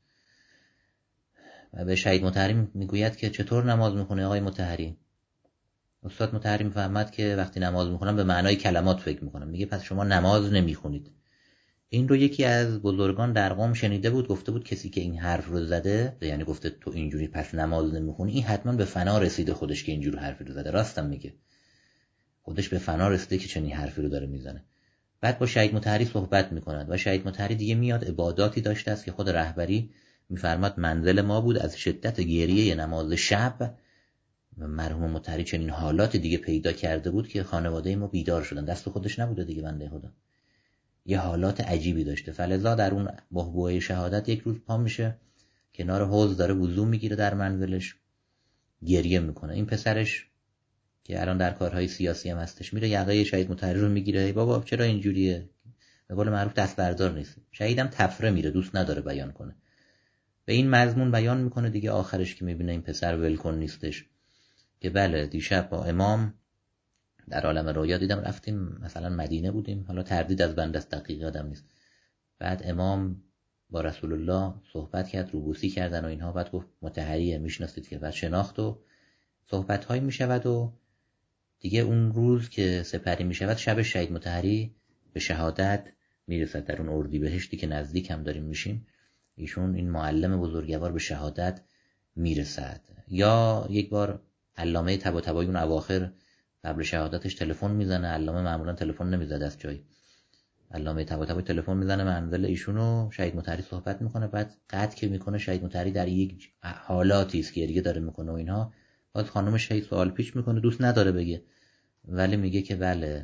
و به شهید مطهری میگوید که چطور نماز میخونه آقای مطهری؟ استاد مطهری میفهمد که وقتی نماز میخونم به معنای کلمات فکر میکنم. میگه پس شما نماز نمیخونید. این رو یکی از بزرگان در قم شنیده بود، گفته بود کسی که این حرف رو زده، یعنی گفته تو اینجوری پس نماز نمیخونی، این حتما به فنا رسیده خودش که اینجور حرفی رو زده. راستم میگه، خودش به فنا رسیده که چنین حرفی رو داره میزنه. بعد با شهید مطهری صحبت میکند و شهید مطهری دیگه میاد عباداتی داشته است که خود رهبری میفرماد منزل ما بود، از شدت گریه نماز شب مرحوم مطهری چنین حالات دیگه پیدا کرده بود که خانواده ما بیدار شدن. دست خودش نبوده دیگه بنده خدا، یه حالات عجیبی داشته. فلذا در اون بحبوحه شهادت یک روز پا میشه کنار حوض داره وضو میگیره در منزلش، گریه میکنه. این پسرش که الان در کارهای سیاسی هم هستش میره یقه شهید مطهری رو میگیره، بابا چرا اینجوریه؟ به قول معروف دست بردار نیست. شهیدم تفره میره، دوست نداره بیان کنه، به این مضمون بیان میکنه دیگه. آخرش که میبینه این پسر ولکن نیستش، که بله دیشب با امام در عالم رویا دیدم، رفتیم مثلا مدینه بودیم، حالا تردید از بنده است دقیق یادم نیست، بعد امام با رسول الله صحبت کرد، روبوسی کردن و اینها، بعد گفت مطهریه میشناسید که، بعد شناخت و صحبت های میشود و دیگه اون روز که سپری میشود شب شهید مطهری به شهادت میرسد. در اون اردیبهشتی که نزدیک هم داریم میشیم، ایشون این معلم بزرگوار به شهادت میرسد. یا یک بار علامه طباطبایی اون اواخر قبل شهادتش تلفن میزنه، علامه معمولا تلفن نمیزد از جایی، علامه طباطبایی تلفن میزنه منزل ایشونو، شهید مطهری صحبت میکنه، بعد قطع که میکنه شهید مطهری در یک حالاتی است که گریه داره میکنه و اینها، باز خانم شهید سوال پیچ میکنه، دوست نداره بگه ولی میگه که بله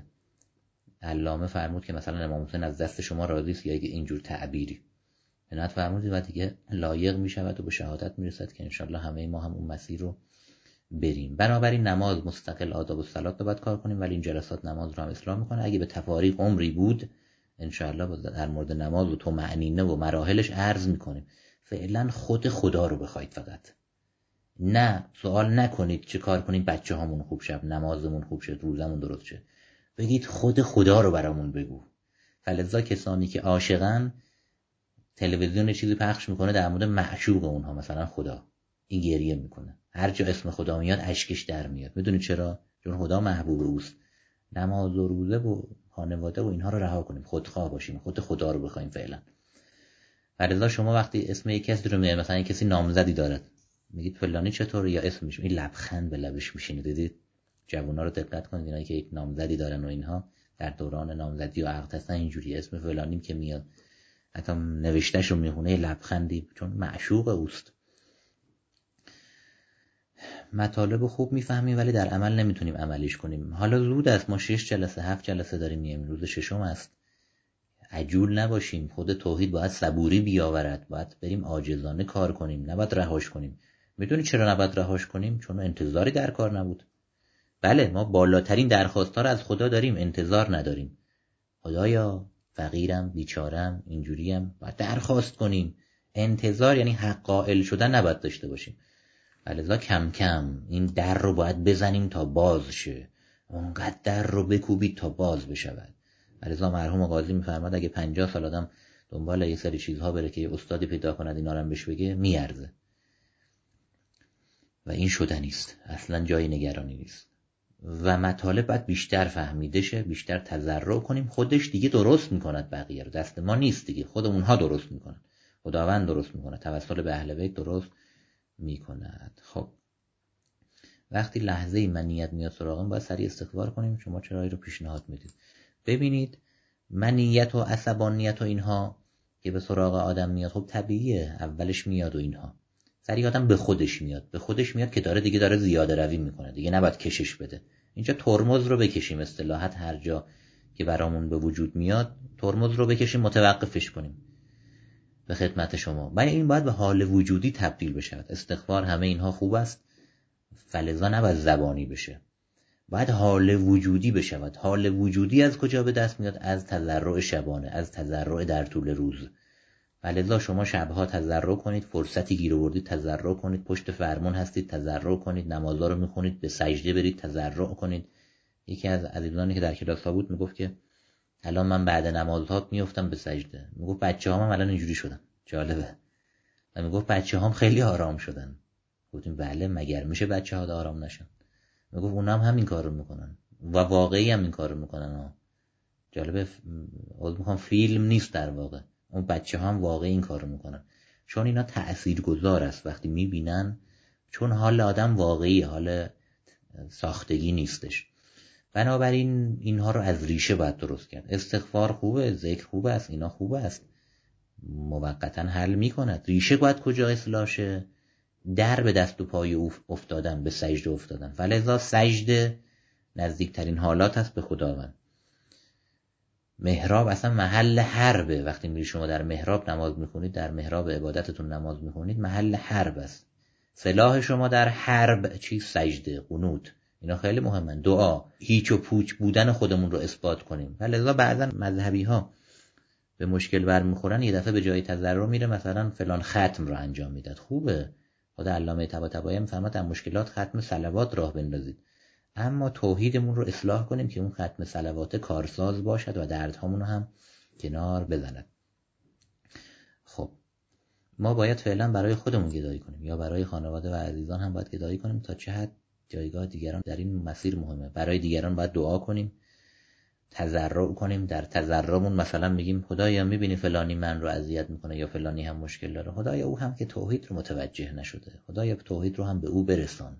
علامه فرمود که مثلا امام حسین از دست شما راضی است، یا اینجور تعبیری عنایت فرمودید و دیگه لایق میشود و به شهادت میرسد که انشالله همه ما هم اون مسیر رو بریم. بنابراین نماز مستقل آداب الصلات رو باید کار کنیم، ولی این جلسات نماز رو هم اصلاح میکنه. اگه به تفاریق عمری بود انشالله در مورد نماز و طمأنینه و مراحلش عرض میکنیم. فعلا خود خدا رو بخواید فقط، نه سوال نکنید چه کار کنیم بچه هامون خوب شد، نمازمون خوب شد، روزمون درست شد، بگید خود خدا رو برامون بگو. فلذا کسانی که عاشقن تلویزیون چیزی پخش میکنه در مورد معشوق اونها، مثلا خدا، این گریه میکنه، هر جا اسم خدا میاد اشکش در میاد. میدونید چرا؟ چون خدا محبوب اوست. نماز و روزه و خانواده و اینها رو رها کنیم، خودخواه باشیم، خود خدا رو بخوایم فعلا. فلذا شما وقتی اسم یک کسی رو میاد، مثلا یک کسی نامزدی دارد، میگید فلانی چطوره، یا اسمش، این لبخند به لبش میشینه. دیدید جوونا رو دقت کنید، اینایی که یک نامزدی دارن و اینها در دوران نامزدی و عقد هستن، اینجوری اسم فلانیم که میاد حتی نوشتهش رو میخونه لبخندی، چون معشوق اوست. مطالب خوب میفهمیم ولی در عمل نمیتونیم عملیش کنیم. حالا زود است، ما 6 جلسه 7 جلسه داریم میایم، روز ششم است، عجول نباشیم. خود توحید باید صبوری بیاورد، باید بریم عاجزانه کار کنیم، نباید رهاش کنیم. میدونی چرا نباید رهاش کنیم؟ چون انتظاری در کار نبود. بله ما بالاترین درخواست‌ها رو از خدا داریم، انتظار نداریم. خدایا فقیرم، بیچارم، اینجوریم، باید درخواست کنیم. انتظار یعنی حق قائل شدن نباید داشته باشیم. لذا کم کم این در رو باید بزنیم تا باز شه، اونقدر در رو بکوبید تا باز بشود. لذا مرحوم قاضی میفرماد اگه 50 سال آدم دنبال یه سری چیزها بره که یه استادی پیدا کند اینا رو هم بهش بگه، میارزه. و این شدنی است، اصلا جای نگرانی نیست. و مطالب باید بیشتر فهمیده شه، بیشتر تضرع کنیم. خودش دیگه درست میکند، بقیه رو دست ما نیست دیگه، خود اونها درست میکنن، خداوند درست میکنه، توسل به اهل بیت درست میکند. خب وقتی لحظه منیت میاد سراغم باید سریع استغفار کنیم. شما چرایی رو پیشنهاد میدید؟ ببینید منیت و عصبانیت و اینها که به سراغ آدم میاد، خب طبیعیه، اولش میاد و اینها، سریع آدم به خودش میاد که داره زیاده روی میکنه دیگه، نباید کشش بده. اینجا ترمز رو بکشیم، اصطلاحات هر جا که برامون به وجود میاد ترمز رو بکشیم، متوقفش کنیم به خدمت شما. این باید به حال وجودی تبدیل بشه. استغفار همه اینها خوب است، فلذا نباید زبانی بشه، باید حال وجودی بشود. حال وجودی از کجا به دست میاد؟ از تضرع شبانه، از تضرع در طول روز. فلذا شما شبها تضرع کنید، فرصتی گیر آوردید تضرع کنید، پشت فرمون هستید تضرع کنید، نمازا رو میخونید به سجده برید تضرع کنید. یکی از عزیزانی که در کلاس ها بود میگفت که الان من بعد نمازها میافتم به سجده. میگفت بچه‌هام هم الان اینجوری شدن. جالبه. و میگفت بچه‌هام خیلی آرام شدن. گفتیم بله، مگر میشه بچه‌ها آرام نشن؟ میگفت اونا هم همین کارو میکنن و واقعی هم این کارو میکنن. جالبه، میگم فیلم نیست در واقع، اون بچه‌ها هم واقعی این کارو میکنن، چون اینا تأثیرگذار است وقتی میبینن، چون حال آدم واقعی، حال ساختگی نیستش. بنابراین اینها رو از ریشه باید درست کرد. استغفار خوبه، ذکر خوبه است، اینا خوبه است، موقتا حل میکند. ریشه باید کجا اصلاح شه؟ در به دست و پای او افتادن، به سجده افتادن. فلذا سجده نزدیکترین حالات هست به خداوند. محراب اصلا محل حربه. وقتی میری شما در محراب نماز میخونید، در محراب عبادتتون نماز میخونید، محل حرب است. سلاح شما در حرب چی؟ سجده، قنوت. اینا خیلی مهمن. دعا، هیچ و پوچ بودن خودمون رو اثبات کنیم. لذا بعضا مذهبی ها به مشکل برمیخورن، یه دفعه به جای تضرع میره مثلا فلان ختم رو انجام میداد. خوبه، خود علامه طباطبایی میفرماد در مشکلات ختم صلوات راه بندازید، اما توحیدمون رو اصلاح کنیم که اون ختم صلوات کارساز باشد و دردهامون رو هم کنار بزند. خب ما باید فعلا برای خودمون گدایی کنیم یا برای خانواده و عزیزان هم باید گدایی کنیم. تا چه حد جایگاه دیگران در این مسیر مهمه. برای دیگران باید دعا کنیم، تضرع کنیم. در تضرعمون مثلا میگیم خدایا میبینی فلانی من رو اذیت میکنه یا فلانی هم مشکل داره، خدایا او هم که توحید رو متوجه نشده، خدایا توحید رو هم به او برسان.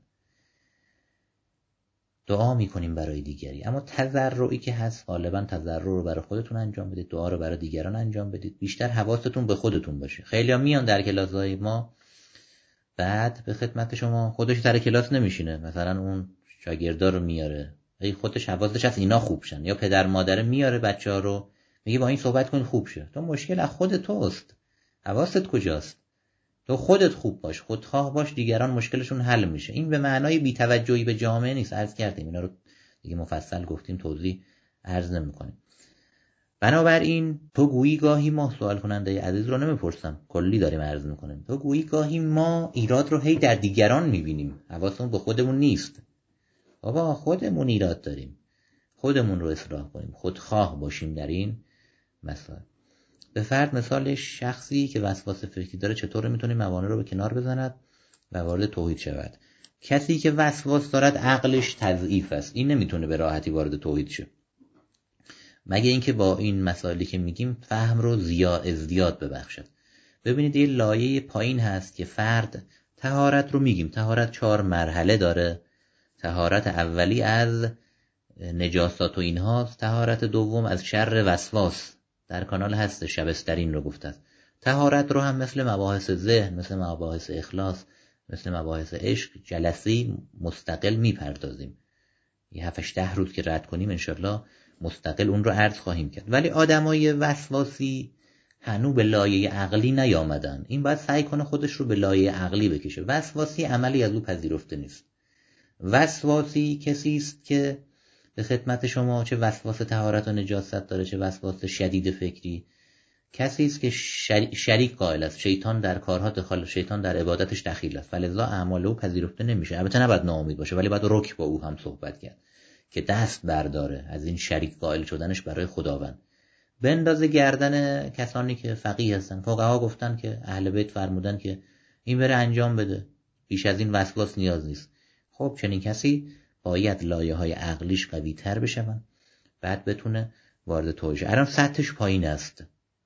دعا میکنیم برای دیگری. اما تضرعی که هست، غالبا تضرع رو برای خودتون انجام بدید، دعا رو برای دیگران انجام بدید. بیشتر حواستون به خودتون باشه. خیلی‌ها میان در کلاس‌های ما، بعد به خدمت شما خودش سر کلاس نمیشینه، مثلا اون شاگردا رو میاره، ای خودش حواسش هست اینا خوب شن، یا پدر مادر میاره بچه‌ها رو میگه با این صحبت کن خوب شه. تو مشکل از خود توست، حواست کجاست؟ تو خودت خوب باش، خودخواه باش، دیگران مشکلشون حل میشه. این به معنای بی‌توجهی به جامعه نیست. عرض کردیم اینا رو دیگه مفصل گفتیم، توضیح عرض نمی‌کنیم. بنابراین تو گویی گاهی ما، سوال کننده عزیز رو نمیپرسم، کلی داریم عرض میکنیم، تو گویی گاهی ما ایراد رو هی در دیگران میبینیم، حواسمون به خودمون نیست. بابا خودمون ایراد داریم، خودمون رو اصلاح کنیم، خودخواه باشیم در این مسائل. به فرض مثال شخصی که وسواس فکری داره چطور میتونه موانع رو به کنار بزند و وارد توحید شود؟ کسی که وسواس دارد عقلش تضعیف است، این نمیتونه به راحتی وارد توحید شه، مگه اینکه با این مسائلی که میگیم فهم رو ازدیاد ببخشد. ببینید یه لایه پایین هست که فرد طهارت رو میگیم، طهارت 4 مرحله داره. طهارت اولی از نجاسات و اینهاست، طهارت دوم از شر وسواس، در کانال هست شبسترین رو گفته است. طهارت رو هم مثل مباحث ذهن، مثل مباحث اخلاص، مثل مباحث عشق جلسه‌ای مستقل میپردازیم. یه 7-8 روز که رد کنیم انشالله مستقل اون رو عرض خواهیم کرد. ولی آدمای وسواسی هنو به لایه عقلی نیامدن. این باید سعی کنه خودش رو به لایه عقلی بکشه. وسواسی عملی از او پذیرفته نیست. وسواسی کسی است که به خدمت شما چه وسواس طهارت و نجاست داره، چه وسواس شدید فکری، کسی است که شریک قائل است، شیطان در کارها دخالت، شیطان در عبادتش دخیل است، فلذا اعمال او پذیرفته نمیشه. البته نباید ناامید باشه، ولی باید رک با او هم صحبت کرد که دست برداره از این شریک قائل شدنش برای خداوند، بندازه گردن کسانی که فقیه هستن. فقها گفتن که اهل بیت فرمودن که این بره انجام بده، بیش از این وسواس نیاز نیست. خب چنین کسی باید لایه‌های عقلیش قوی‌تر بشون، بعد بتونه وارد توحید شه. الان سطحش پایین است،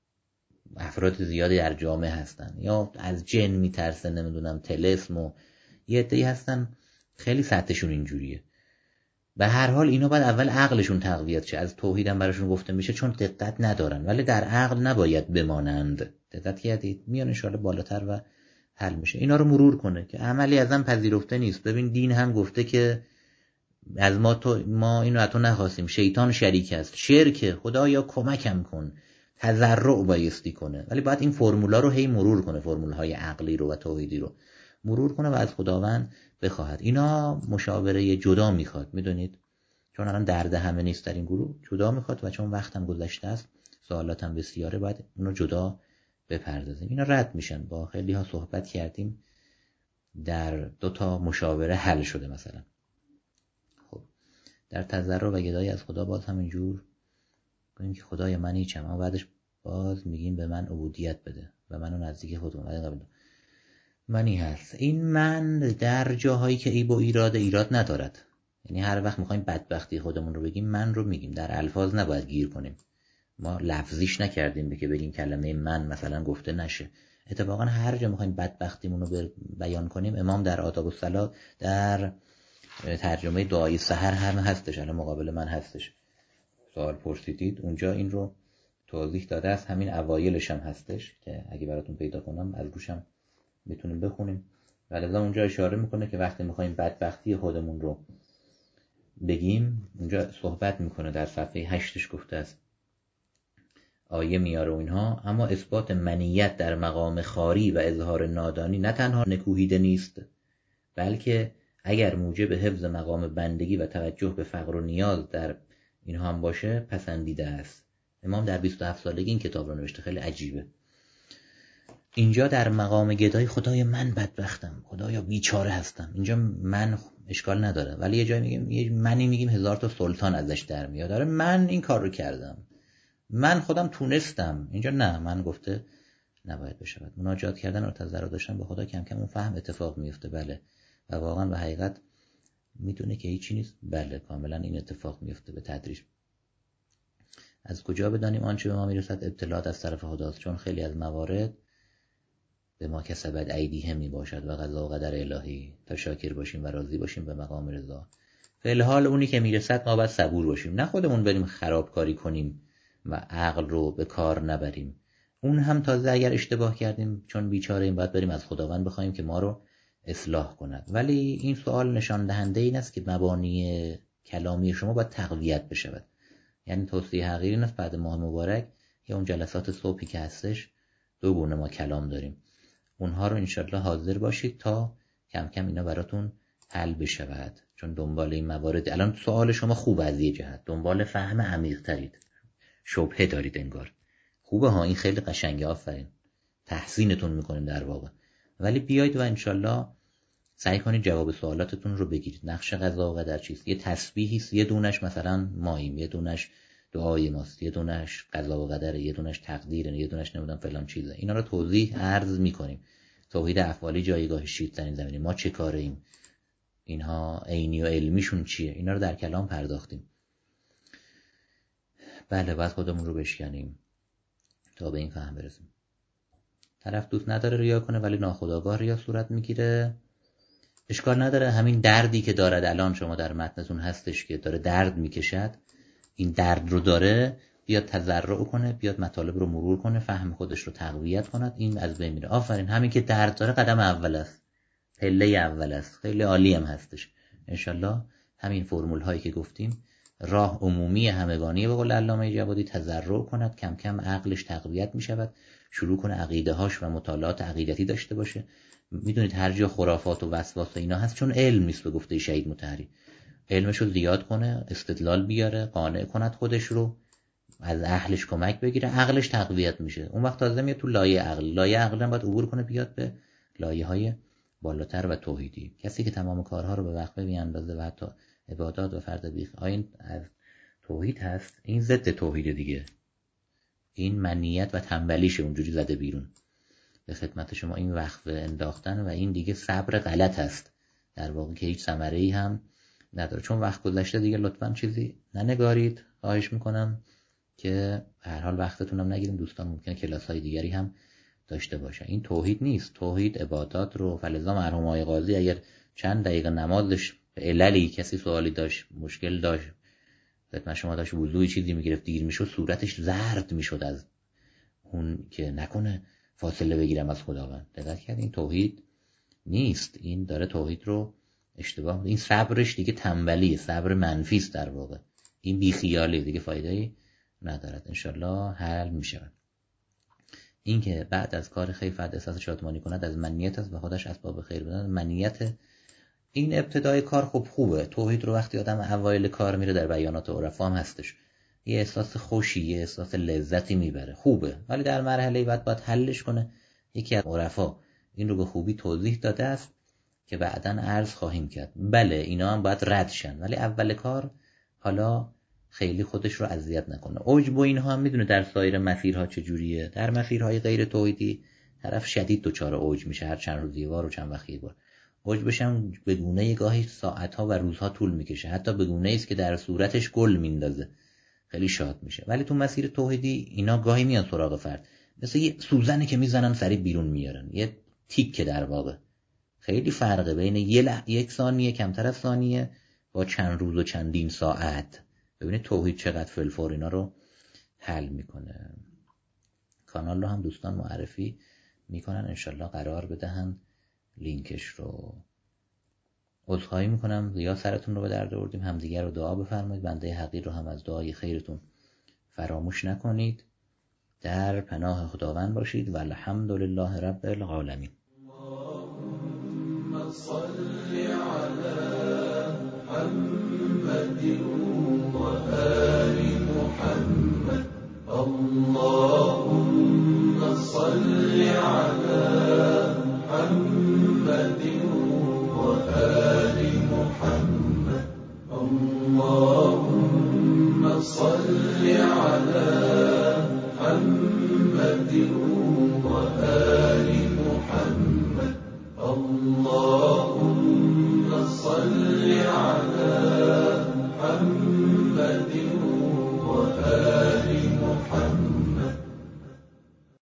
افراد زیادی در جامعه هستن یا از جن میترسن، نمیدونم طلسم، و یه عده‌ای هستن خیلی سطحشون اینجوریه. به هر حال اینا باید اول عقلشون تقویت شه. از توحید هم براشون گفته میشه چون دقت ندارن، ولی در عقل نباید بمانند. دقت کردید؟ میان ان شاءالله بالاتر و حل میشه. اینا رو مرور کنه که عملی ازم پذیرفته نیست. ببین دین هم گفته که از ما اینو از تو نخواستیم، شیطان شریک است، شرک، خدایا کمکم کن، تضرع بایستی کنه. ولی باید این فرمولا رو هی مرور کنه، فرمولهای عقلی رو و توحیدی رو مرور کنه و از خداوند بخواهد. اینا مشاوره جدا میخواد، میدونید، چون الان درد همه نیست در این گروه، جدا میخواد و چون وقتم گذشته است، سوالاتم بسیاره، باید اونو جدا بپردازیم. اینا رد میشن. با خیلی ها صحبت کردیم، در 2 مشاوره حل شده. مثلا خب در تضرع و گدایی از خدا باز همینجور کنیم که خدای من هیچم، اما بعدش باز میگیم به من عبودیت بده و منو نزدیک خودم منی هست. این من در جاهایی که ای با ایراد ندارد، یعنی هر وقت میخوایم بدبختی خودمون رو بگیم من رو میگیم، در الفاظ نباید گیر کنیم. ما لفظیش نکردیم که بگیم کلمه من مثلا گفته نشه. اتفاقا هر جا میخوایم بدبختیمون رو بیان کنیم، امام در آداب الصلاة در ترجمه دعای سحر هم هستش، الان مقابل من هستش، سوال پرسیدید اونجا این رو توضیح داده است. همین اوایلش هم هستش که اگه براتون پیدا کنم از روشم میتونیم بخونیم. ولذا اونجا اشاره میکنه که وقتی میخوایم بدبختی خودمون رو بگیم، اونجا صحبت میکنه در صفحه 8 گفته است، آیه میاره و اینها، اما اثبات منیت در مقام خاری و اظهار نادانی نه تنها نکوهیده نیست، بلکه اگر موجب حفظ مقام بندگی و توجه به فقر و نیاز در اینها هم باشه پسندیده است. امام در 27 سالگی این کتاب رو نوشته، خیلی عجیبه. اینجا در مقام گدایی خدای من بدبختم، خدایا بیچاره هستم، اینجا من اشکال نداره، ولی یه جایی میگیم، یه منی میگیم 1000 تا سلطان ازش در میاد، داره من این کار رو کردم، من خودم تونستم. اینجا نه، من گفته نباید بشود. مناجات کردن و تضرع داشتن به خدا کم کم اون فهم اتفاق میفته. بله، و واقعا به حقیقت میدونه که هیچی نیست. بله، کاملا این اتفاق میفته به تدریج. از کجا بدانیم آنچه به ما میرسد ابتلاءات از طرف خداست؟ چون خیلی از موارد به ما کسبت ایدیهم می باشد و قضا و قدر الهی، تا شاکر باشیم و راضی باشیم به مقام رضا. فعل حال اونی که میرسد ما باید صبور باشیم، نه خودمون بریم خرابکاری کنیم و عقل رو به کار نبریم. اون هم تازه اگر اشتباه کردیم چون بیچاره این باید بریم از خداوند بخوایم که ما رو اصلاح کند. ولی این سوال نشان دهنده این است که مبانی کلامی شما باید تقویت بشود. یعنی توصیه حقیقی نیست بعد ماه مبارک یا اون جلسات صبحی که هستش 2 گونه ما کلام داریم، اونها رو انشالله حاضر باشید تا کم کم اینا براتون حل بشود. چون دنبال این موارد الان سوال شما خوب از یه جهت، دنبال فهم عمیق ترید، شبهه دارید انگار. خوبه ها، این خیلی قشنگه، آفرین، تحسینتون میکنیم در واقع. ولی بیایید و انشالله سعی کنید جواب سوالاتتون رو بگیرید. نقش قضا و قدر چیست؟ یه تسبیحیست، یه دونش مثلا ماییم، یه دونش دعای ماست، یه دونش قضا و قدره، یه دونش تقدیره، یه دونش نمیدونم فلان چیزه. اینا رو توضیح عرض میکنیم. توحید افعالی جایگاه شیط در این زمینه، ما چه کاره ایم، اینها عینی و علمیشون چیه، اینا رو در کلام پرداختیم. بله، باید خودمون رو بشکنیم تا به این فهم برسیم. طرف دوست نداره ریا کنه ولی ناخودآگاه ریا صورت میگیره، اشکال نداره. همین دردی که دارد الان شما در متنتون هستش که داره درد میکشد، این درد رو داره، بیاد تضرع کنه، بیاد مطالب رو مرور کنه، فهم خودش رو تقویت کند، این از بین میره. آفرین، همین که درد داره قدم اول است، پله اول است، خیلی عالی هم هستش. انشالله همین فرمول هایی که گفتیم راه عمومی همگانی به قول علامه جوادی تضرع کند، کم کم عقلش تقویت می شود، شروع کنه عقیده هاش و مطالعات عقیدتی داشته باشه. میدونید هر جا خرافات و وسواس اینا هست چون علم نیست، به گفته شهید مطهری. علمشو زیاد کنه، استدلال بیاره، قانع کند خودش رو، از اهلش کمک بگیره، عقلش تقویت میشه. اون وقت تازه میاد تو لایه عقل. لایه عقل هم باید عبور کنه بیاد به لایه های بالاتر و توحیدی. کسی که تمام کارها رو به وقفه بیاندازه و حتی عبادات و فرض بیخ این از توحید هست، این ضد توحید دیگه. این منیت و تنبلیشه اونجوری زده بیرون. به خدمت شما این وقفه انداختن و این دیگه صبر غلط هست در واقع که هیچ ثمره‌ای هم نداره. چون وقت گذشته دیگه لطفاً چیزی ننگارید، خواهش میکنم که هر حال وقتتون هم نگیریم. دوستان ممکنه کلاس‌های دیگری هم داشته باشه. این توحید نیست. توحید عبادات رو، فلزا مرحوم آقای قاضی اگر چند دقیقه نمازش به عللی کسی سوالی داشت، مشکل داشت، خدمت شما داشت وضوئی چیزی میگرفت دیر میشد، صورتش زرد میشد از اون که نکنه فاصله بگیرم از خداوند. دقت کرد؟ این توحید نیست. این داره توحید رو اشتباه. این صبرش دیگه تنبلیه، صبر منفی است در واقع. این بیخیالی دیگه فایده‌ای ندارد. انشالله حل میشه. این که بعد از کار خیر فرد احساس شادمانی کند از منیت است و خودش اسباب خیر بدن. منیت این ابتدای کار خب خوبه. توحید رو وقتی آدم اوایل کار میره در بیانات عرفا هم هستش، یه احساس خوشی، یه احساس لذتی میبره، خوبه. ولی در مرحله بعد باید حلش کنه. یکی از عرفا این رو به خوبی توضیح داده است که بعداً عرض خواهیم کرد. بله اینا هم باید رد شن، ولی اول کار حالا خیلی خودش رو اذیت نکنه. عجب و اینها هم میدونه در سایر مسیرها چجوریه. در مسیرهای غیر توحیدی طرف شدید دچار عجب میشه، هر چند روز یه بار و چند وقت یه بار. عجبش هم به گونه گاهی ساعتها و روزها طول میکشه، حتی به گونه است که در صورتش گل میندازه، خیلی شاد میشه. ولی تو مسیر توحیدی اینا گاهی میان سراغ فرد، مثل یه سوزنی که میزنن سریع بیرون میارن، یه تیک در واقع. خیلی فرقه بین یک ثانیه، کمتر از ثانیه، با چند روز و چندین ساعت. ببینید توحید چقدر فلفور اینا رو حل میکنه. کانال رو هم دوستان معرفی میکنن، انشالله قرار بدهن لینکش رو. عذرخواهی میکنم زیاد سرتون رو به درد آوردیم. همدیگر رو دعا بفرمایید، بنده حقیر رو هم از دعای خیرتون فراموش نکنید. در پناه خداوند باشید و الحمدلله رب العالمین. اللهم صل علی محمد و آل محمد. اللهم صل علی محمد و آل محمد. اللهم صل علی محمد